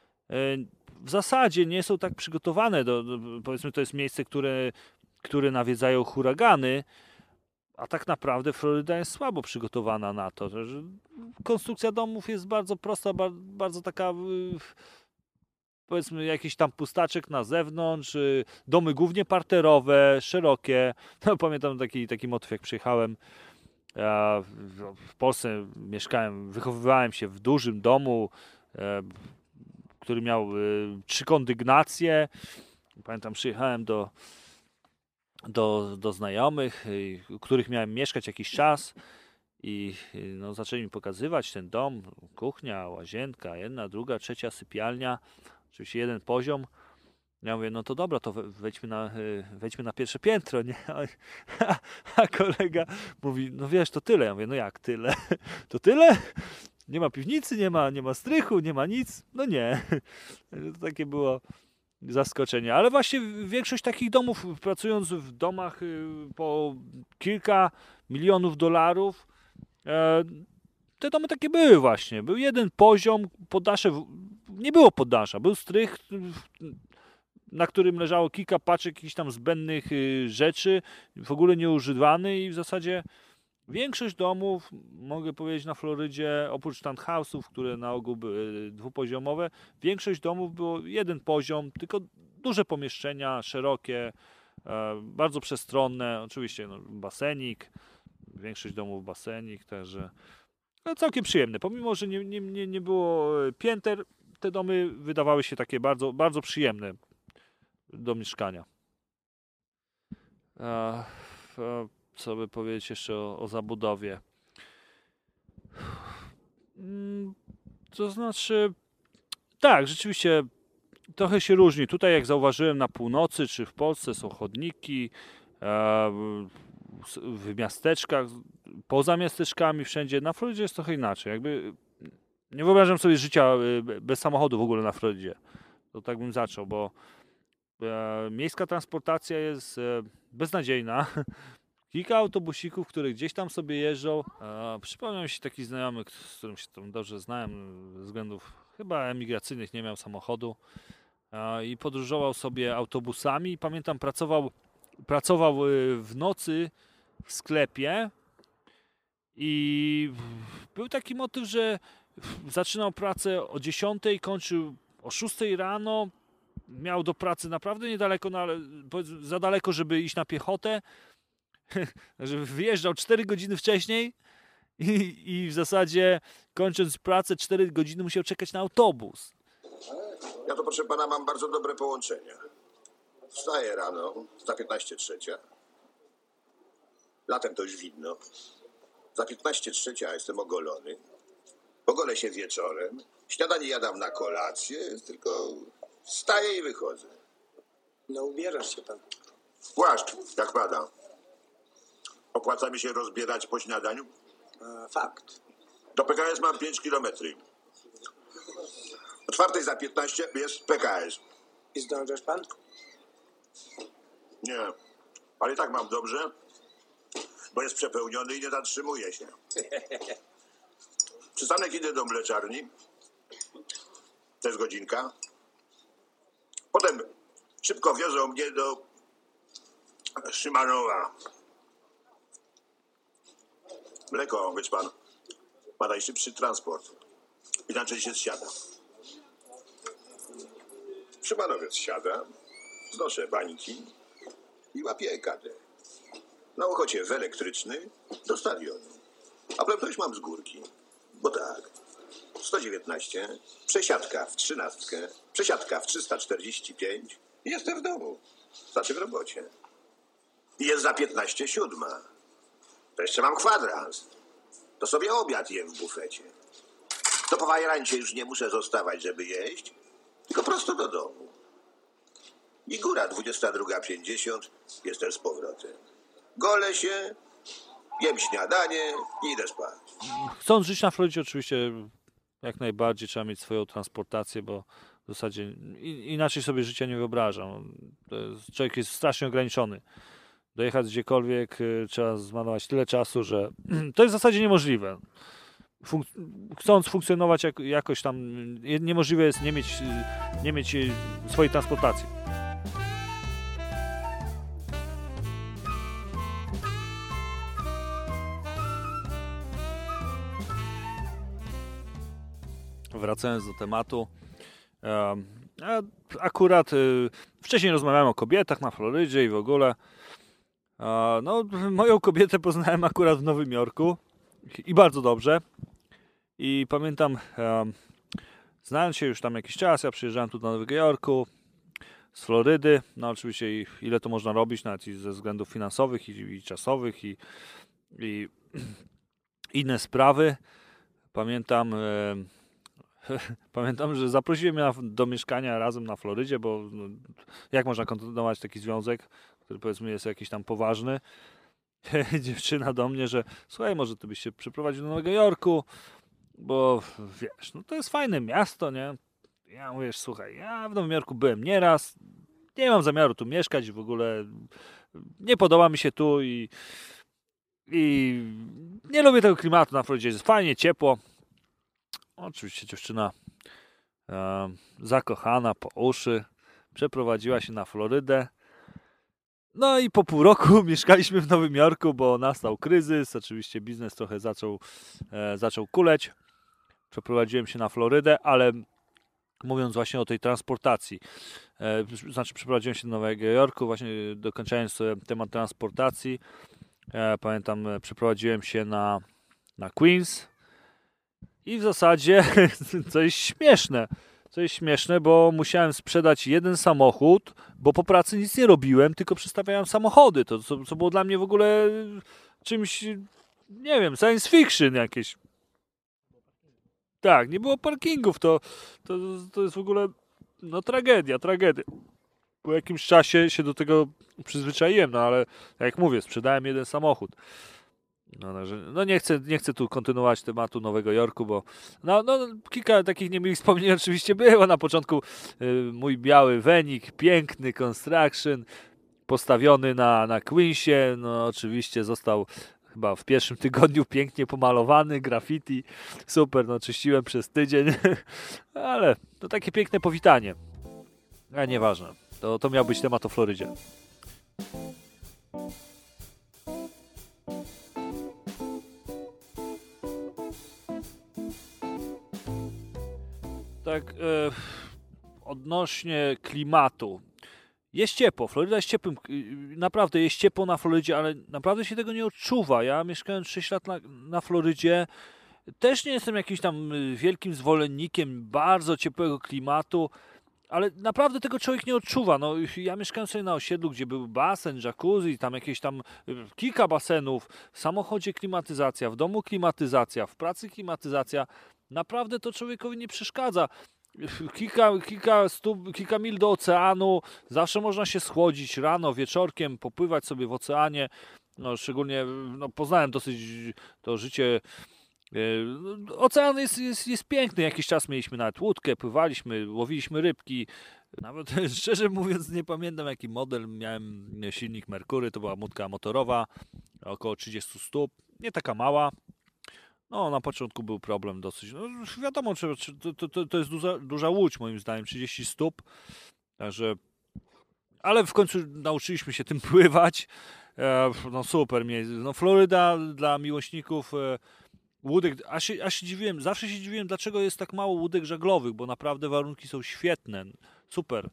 w zasadzie nie są tak przygotowane. Do, do, powiedzmy, to jest miejsce, które, które nawiedzają huragany, a tak naprawdę Floryda jest słabo przygotowana na to. Że konstrukcja domów jest bardzo prosta, bardzo taka, powiedzmy, jakiś tam pustaczek na zewnątrz, domy głównie parterowe, szerokie. No, pamiętam taki, taki motyw, jak przyjechałem. Ja w Polsce mieszkałem, wychowywałem się w dużym domu, który miał trzy kondygnacje. Pamiętam, przyjechałem do, do, do znajomych, u których miałem mieszkać jakiś czas i no, zaczęli mi pokazywać ten dom, kuchnia, łazienka, jedna, druga, trzecia sypialnia, oczywiście jeden poziom. Ja mówię, no to dobra, to wejdźmy na, wejdźmy na pierwsze piętro, nie? A kolega mówi, no wiesz, to tyle. Ja mówię, no jak tyle? To tyle? Nie ma piwnicy, nie ma, nie ma strychu, nie ma nic? No nie. To takie było zaskoczenie. Ale właśnie większość takich domów, pracując w domach po kilka milionów dolarów, te domy takie były właśnie. Był jeden poziom, poddasze, nie było poddasza, był strych, na którym leżało kilka paczek jakichś tam zbędnych rzeczy, w ogóle nieużywany i w zasadzie większość domów, mogę powiedzieć, na Florydzie, oprócz townhouse'ów, które na ogół były dwupoziomowe, większość domów było jeden poziom, tylko duże pomieszczenia, szerokie, bardzo przestronne, oczywiście no, basenik, większość domów basenik, także no, całkiem przyjemne. Pomimo, że nie, nie, nie było pięter, te domy wydawały się takie bardzo, bardzo przyjemne do mieszkania. A, a, co by powiedzieć jeszcze o, o zabudowie? To znaczy, tak, rzeczywiście trochę się różni. Tutaj, jak zauważyłem, na północy czy w Polsce są chodniki, a, w miasteczkach, poza miasteczkami, wszędzie. Na Florydzie jest trochę inaczej. Jakby nie wyobrażam sobie życia bez samochodu w ogóle na Florydzie. To tak bym zaczął, bo e, miejska transportacja jest e, beznadziejna. Kilka autobusików, które gdzieś tam sobie jeżdżą. E, przypomniał mi się taki znajomy, z którym się tam dobrze znałem, ze względów chyba emigracyjnych, nie miał samochodu e, i podróżował sobie autobusami. Pamiętam, pracował, pracował w nocy w sklepie i był taki motyw, że zaczynał pracę o dziesiątej, kończył o szóstej rano, miał do pracy naprawdę niedaleko, no ale za daleko, żeby iść na piechotę, żeby wyjeżdżał cztery godziny wcześniej i, i w zasadzie kończąc pracę cztery godziny musiał czekać na autobus. Ja to, proszę pana, mam bardzo dobre połączenia. Wstaję rano, za piętnaście trzecia. Latem to już widno. Za piętnaście trzecia jestem ogolony. Ogolę się wieczorem. Śniadanie jadam na kolację, tylko wstaję i wychodzę. No ubierasz się pan. Płaszcz, jak pada. Opłaca mi się rozbierać po śniadaniu? E, fakt. Do P K S mam pięć kilometrów. O czwartej za piętnaście jest P K S. I zdążysz pan? Nie, ale i tak mam dobrze, bo jest przepełniony i nie zatrzymuje się. Przystanek idę do mleczarni. To jest godzinka. Potem szybko wiozą mnie do Szymanowa. Mleko, wiesz pan, ma najszybszy transport. Inaczej się zsiada. Szymanowiec siada, znoszę bańki i łapię ekadę. Na Ochocie w elektryczny do stadionu. A prędkość mam z górki. Bo tak, sto dziewiętnaście, przesiadka w trzynastkę, przesiadka w trzysta czterdzieści pięć i jestem w domu. Znaczy w robocie. I jest za piętnaście siódma. To jeszcze mam kwadrans. To sobie obiad jem w bufecie. To po wajrancie już nie muszę zostawać, żeby jeść, tylko prosto do domu. I góra dwudziesta druga pięćdziesiąt, jestem z powrotem. Golę się, jem śniadanie i idę spać. Chcąc żyć na Florydzie, oczywiście jak najbardziej trzeba mieć swoją transportację, bo w zasadzie inaczej sobie życia nie wyobrażam. To jest, człowiek jest strasznie ograniczony. Dojechać gdziekolwiek trzeba zmarnować tyle czasu, że to jest w zasadzie niemożliwe. Funk- chcąc funkcjonować jak, jakoś tam, niemożliwe jest nie mieć, nie mieć swojej transportacji. Wracając do tematu, akurat wcześniej rozmawiałem o kobietach na Florydzie i w ogóle. No, moją kobietę poznałem akurat w Nowym Jorku i bardzo dobrze. I pamiętam, znając się już tam jakiś czas, ja przyjeżdżałem tu do Nowego Jorku z Florydy. No oczywiście ile to można robić, nawet i ze względów finansowych i, i czasowych i, i inne sprawy. Pamiętam... Pamiętam, że zaprosiłem mnie do mieszkania razem na Florydzie, bo no, jak można kontynuować taki związek, który powiedzmy jest jakiś tam poważny. Dziewczyna do mnie, że słuchaj, może ty byś się przeprowadził do Nowego Jorku, bo wiesz, no to jest fajne miasto, nie? Ja mówię, słuchaj, ja w Nowym Jorku byłem nieraz, nie mam zamiaru tu mieszkać, w ogóle nie podoba mi się tu i, i nie lubię tego klimatu na Florydzie, jest fajnie, ciepło. Oczywiście dziewczyna e, zakochana po uszy przeprowadziła się na Florydę. No i po pół roku mieszkaliśmy w Nowym Jorku, bo nastał kryzys. Oczywiście biznes trochę zaczął, e, zaczął kuleć. Przeprowadziłem się na Florydę, ale mówiąc właśnie o tej transportacji, e, znaczy przeprowadziłem się do Nowego Jorku, właśnie dokończając temat transportacji. E, pamiętam, przeprowadziłem się na, na Queens. I w zasadzie co jest śmieszne, co jest śmieszne, bo musiałem sprzedać jeden samochód, bo po pracy nic nie robiłem, tylko przestawiałem samochody. To co, co było dla mnie w ogóle czymś, nie wiem, science fiction jakieś. Tak, nie było parkingów, to, to, to jest w ogóle no tragedia, tragedia. Po jakimś czasie się do tego przyzwyczaiłem, no ale jak mówię, sprzedałem jeden samochód. No, no nie, chcę, nie chcę tu kontynuować tematu Nowego Jorku, bo no, no, kilka takich niemilych wspomnień oczywiście było. Na początku y, mój biały Wenik, piękny Construction, postawiony na, na Queensie. No oczywiście został chyba w pierwszym tygodniu pięknie pomalowany, graffiti, super, no czyściłem przez tydzień, ale to takie piękne powitanie. A nieważne, to, to miał być temat o Florydzie. Tak, e, odnośnie klimatu. Jest ciepło, Floryda jest ciepłym, naprawdę jest ciepło na Florydzie, ale naprawdę się tego nie odczuwa. Ja mieszkałem sześć lat na, na Florydzie, też nie jestem jakimś tam wielkim zwolennikiem bardzo ciepłego klimatu, ale naprawdę tego człowiek nie odczuwa. No, ja mieszkałem sobie na osiedlu, gdzie był basen, jacuzzi, tam jakieś tam kilka basenów, w samochodzie klimatyzacja, w domu klimatyzacja, w pracy klimatyzacja. Naprawdę to człowiekowi nie przeszkadza. Kilka, kilka, stóp, kilka mil do oceanu, zawsze można się schłodzić rano, wieczorkiem, popływać sobie w oceanie. No, szczególnie no, poznałem dosyć to życie. Ocean jest, jest, jest piękny. Jakiś czas mieliśmy nawet łódkę, pływaliśmy, łowiliśmy rybki. Nawet szczerze mówiąc nie pamiętam jaki model. Miałem silnik Mercury, to była łódka motorowa, około trzydzieści stóp, nie taka mała. No na początku był problem dosyć. No, wiadomo, to, to, to jest duża, duża łódź moim zdaniem, trzydzieści stóp. Także... Ale w końcu nauczyliśmy się tym pływać. No super, no Floryda dla miłośników łódek, aż się, aż się dziwiłem, zawsze się dziwiłem, dlaczego jest tak mało łódek żaglowych, bo naprawdę warunki są świetne, super.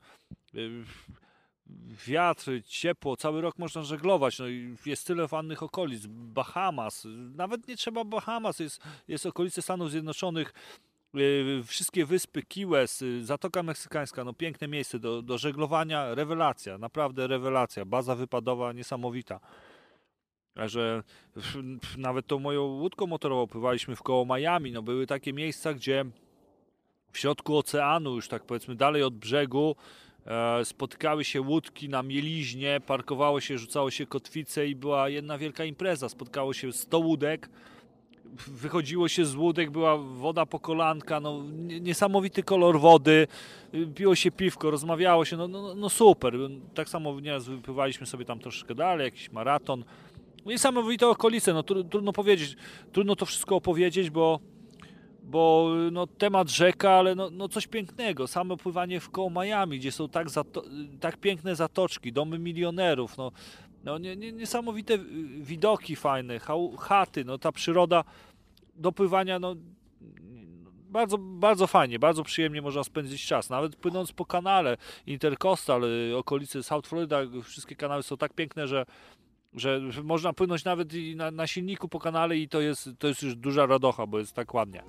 Wiatr, ciepło, cały rok można żeglować, no i jest tyle fajnych okolic, Bahamas, nawet nie trzeba Bahamas, jest, jest okolice Stanów Zjednoczonych, wszystkie wyspy Key West, Zatoka Meksykańska, no piękne miejsce do, do żeglowania, rewelacja, naprawdę rewelacja, baza wypadowa niesamowita. Że nawet tą moją łódką motorową pływaliśmy w koło Miami, no były takie miejsca, gdzie w środku oceanu, już tak powiedzmy dalej od brzegu, e, spotykały się łódki na mieliźnie, parkowało się, rzucało się kotwice i była jedna wielka impreza, spotkało się sto łódek, wychodziło się z łódek, była woda po kolanka, no niesamowity kolor wody, piło się piwko, rozmawiało się, no, no, no super, tak samo nieraz wypływaliśmy sobie tam troszkę dalej, jakiś maraton. Niesamowite okolice, no trudno powiedzieć, trudno to wszystko opowiedzieć, bo, bo no, temat rzeka, ale no, no coś pięknego, samo pływanie w koło Miami, gdzie są tak, zato- tak piękne zatoczki, domy milionerów, no, no nie, nie, niesamowite widoki fajne, chaty, no ta przyroda do pływania, no bardzo, bardzo fajnie, bardzo przyjemnie można spędzić czas, nawet płynąc po kanale Intercoastal, okolice South Florida, wszystkie kanały są tak piękne, że że można płynąć nawet i na, na silniku po kanale i to jest, to jest już duża radocha, bo jest tak ładnie.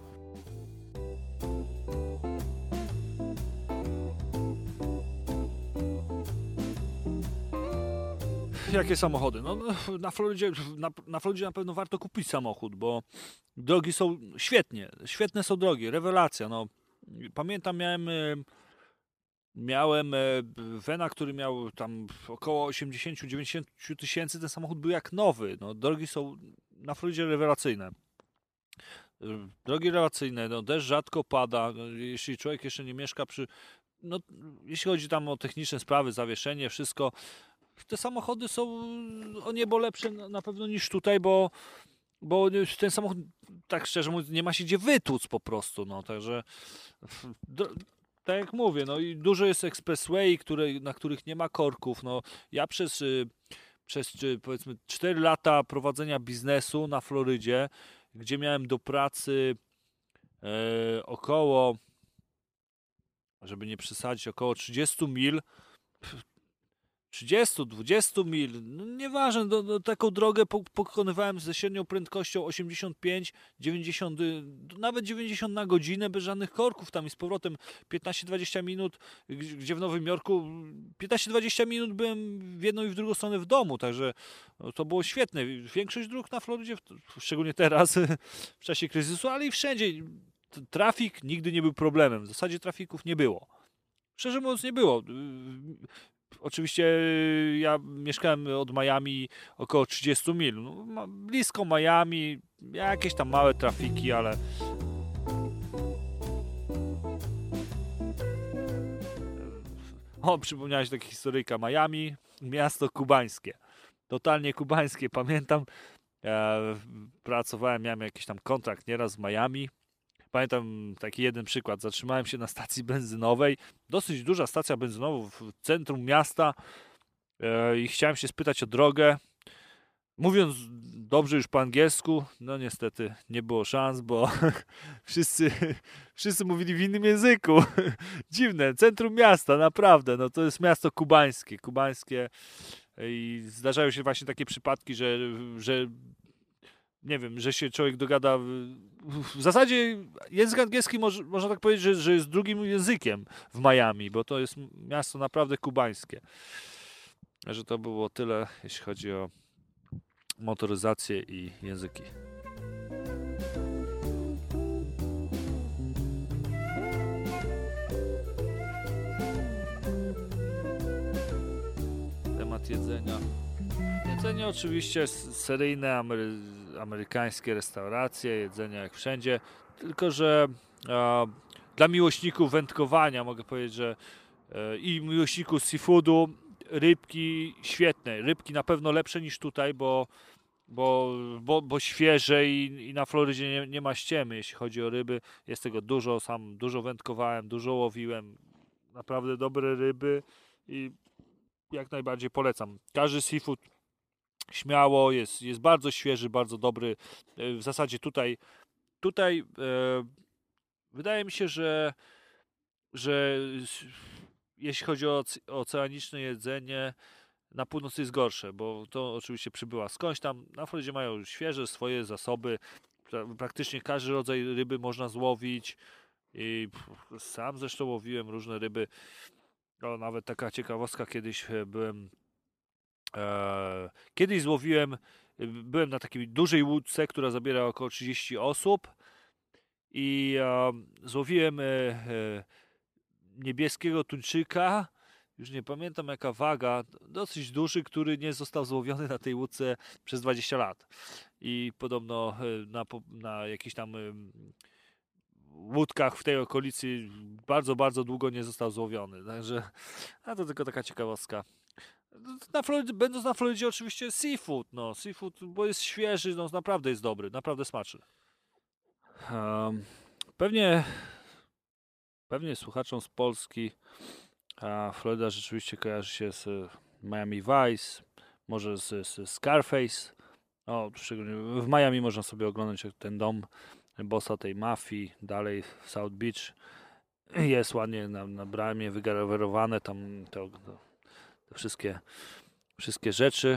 Jakie samochody? No, na Florydzie, na, na Florydzie na pewno warto kupić samochód, bo drogi są świetnie, świetne są drogi, rewelacja. No, pamiętam, miałem Miałem Vena, który miał tam około osiemdziesiąt do dziewięćdziesięciu tysięcy, ten samochód był jak nowy. No, drogi są na Florydzie rewelacyjne. Drogi rewelacyjne, no, deszcz rzadko pada, no, jeśli człowiek jeszcze nie mieszka przy... No, jeśli chodzi tam o techniczne sprawy, zawieszenie, wszystko, te samochody są o niebo lepsze na pewno niż tutaj, bo, bo ten samochód, tak szczerze mówiąc, nie ma się gdzie wytłuc po prostu, no, także... Tak jak mówię, no i dużo jest expressway, które, na których nie ma korków. No, ja przez, przez powiedzmy cztery lata prowadzenia biznesu na Florydzie, gdzie miałem do pracy e, około, żeby nie przesadzić, około trzydzieści mil, trzydzieści do dwudziestu mil, no nieważne, do, do, taką drogę pokonywałem ze średnią prędkością osiemdziesiąt pięć, dziewięćdziesiąt, nawet dziewięćdziesiąt na godzinę, bez żadnych korków, tam i z powrotem piętnaście do dwudziestu minut, gdzie w Nowym Jorku piętnaście do dwudziestu minut byłem w jedną i w drugą stronę w domu, także to było świetne. Większość dróg na Florydzie, szczególnie teraz, w czasie kryzysu, ale i wszędzie, trafik nigdy nie był problemem, w zasadzie trafików nie było. Szczerze mówiąc nie było. Oczywiście ja mieszkałem od Miami około trzydziestu mil. No, blisko Miami, jakieś tam małe trafiki, ale... O, przypomniałeś taka historyjka. Miami, miasto kubańskie. Totalnie kubańskie. Pamiętam, ja pracowałem, miałem jakiś tam kontrakt nieraz w Miami. Pamiętam taki jeden przykład. Zatrzymałem się na stacji benzynowej. Dosyć duża stacja benzynowa w centrum miasta e, i chciałem się spytać o drogę. Mówiąc dobrze już po angielsku, no niestety nie było szans, bo wszyscy, wszyscy mówili w innym języku. Dziwne. Centrum miasta, naprawdę. No to jest miasto kubańskie. Kubańskie i zdarzają się właśnie takie przypadki, że, że nie wiem, że się człowiek dogada. W zasadzie język angielski może, można tak powiedzieć, że, że jest drugim językiem w Miami, bo to jest miasto naprawdę kubańskie. Że to było tyle, jeśli chodzi o motoryzację i języki. Temat jedzenia. Jedzenie oczywiście seryjne, amery, amerykańskie restauracje, jedzenie jak wszędzie, tylko że e, dla miłośników wędkowania mogę powiedzieć, że e, i miłośników seafoodu rybki świetne, rybki na pewno lepsze niż tutaj, bo, bo, bo, bo świeże i, i na Florydzie nie, nie ma ściemy, jeśli chodzi o ryby, jest tego dużo, sam dużo wędkowałem, dużo łowiłem, naprawdę dobre ryby i jak najbardziej polecam. Każdy seafood śmiało, jest, jest bardzo świeży, bardzo dobry. W zasadzie tutaj tutaj e, wydaje mi się, że że jeśli chodzi o oceaniczne jedzenie, na północy jest gorsze, bo to oczywiście przybyła skądś tam. Na Florydzie mają świeże swoje zasoby. Praktycznie każdy rodzaj ryby można złowić i sam zresztą łowiłem różne ryby. O, nawet taka ciekawostka, kiedyś byłem e, kiedyś złowiłem byłem na takiej dużej łódce, która zabiera około trzydzieści osób i e, złowiłem e, e, niebieskiego tuńczyka, już nie pamiętam jaka waga, dosyć duży, który nie został złowiony na tej łódce przez dwadzieścia lat i podobno na, na jakichś tam łódkach w tej okolicy bardzo, bardzo długo nie został złowiony. Także a to tylko taka ciekawostka. Na Florydzie, będąc na Florydzie oczywiście seafood, no seafood, bo jest świeży, no naprawdę jest dobry, naprawdę smaczny. Um, pewnie pewnie słuchaczom z Polski a Floryda rzeczywiście kojarzy się z Miami Vice, może z, z Scarface. O, szczególnie w Miami można sobie oglądać ten dom bossa tej mafii, dalej w South Beach. Jest ładnie na, na bramie wygrawerowane tam to, to, te wszystkie, wszystkie rzeczy.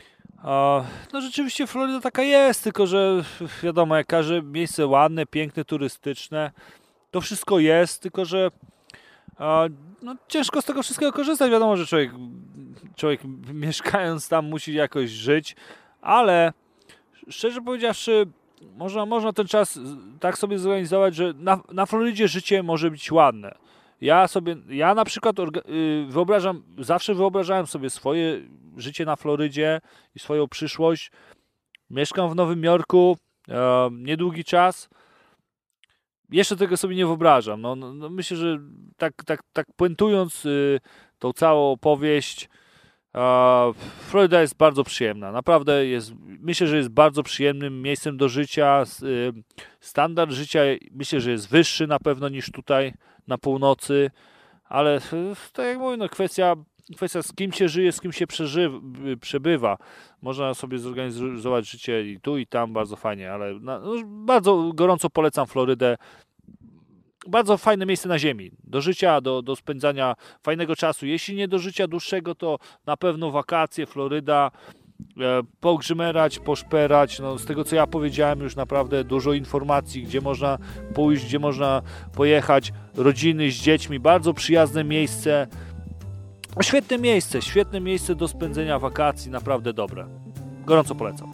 O, no rzeczywiście Floryda taka jest, tylko że wiadomo, jak każde miejsce ładne, piękne, turystyczne, to wszystko jest, tylko że o, no, ciężko z tego wszystkiego korzystać. Wiadomo, że człowiek, człowiek mieszkając tam musi jakoś żyć, ale szczerze powiedziawszy, można, można ten czas tak sobie zorganizować, że na, na Florydzie życie może być ładne. Ja sobie, ja na przykład wyobrażam, zawsze wyobrażałem sobie swoje życie na Florydzie i swoją przyszłość. Mieszkam w Nowym Jorku e, niedługi czas. Jeszcze tego sobie nie wyobrażam. No, no, no myślę, że tak, tak, tak puentując y, tą całą opowieść, y, Floryda jest bardzo przyjemna. Naprawdę jest, myślę, że jest bardzo przyjemnym miejscem do życia. Y, standard życia myślę, że jest wyższy na pewno niż tutaj na północy, ale y, tak jak mówię, no, kwestia, kwestia z kim się żyje, z kim się przeży, y, przebywa. Można sobie zorganizować życie i tu, i tam, bardzo fajnie, ale no, bardzo gorąco polecam Florydę. Bardzo fajne miejsce na ziemi, do życia, do, do spędzania fajnego czasu. Jeśli nie do życia dłuższego, to na pewno wakacje, Floryda, e, pogrzmerać, poszperać. No, z tego, co ja powiedziałem, już naprawdę dużo informacji, gdzie można pójść, gdzie można pojechać, rodziny z dziećmi, bardzo przyjazne miejsce. Świetne miejsce, świetne miejsce do spędzenia wakacji, naprawdę dobre. Gorąco polecam.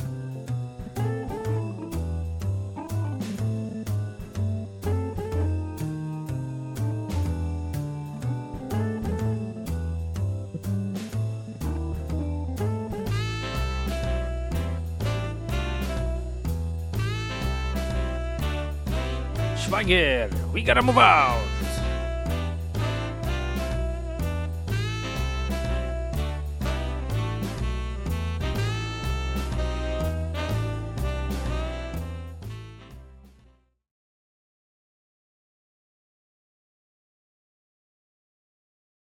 Szwagier, we gotta move out!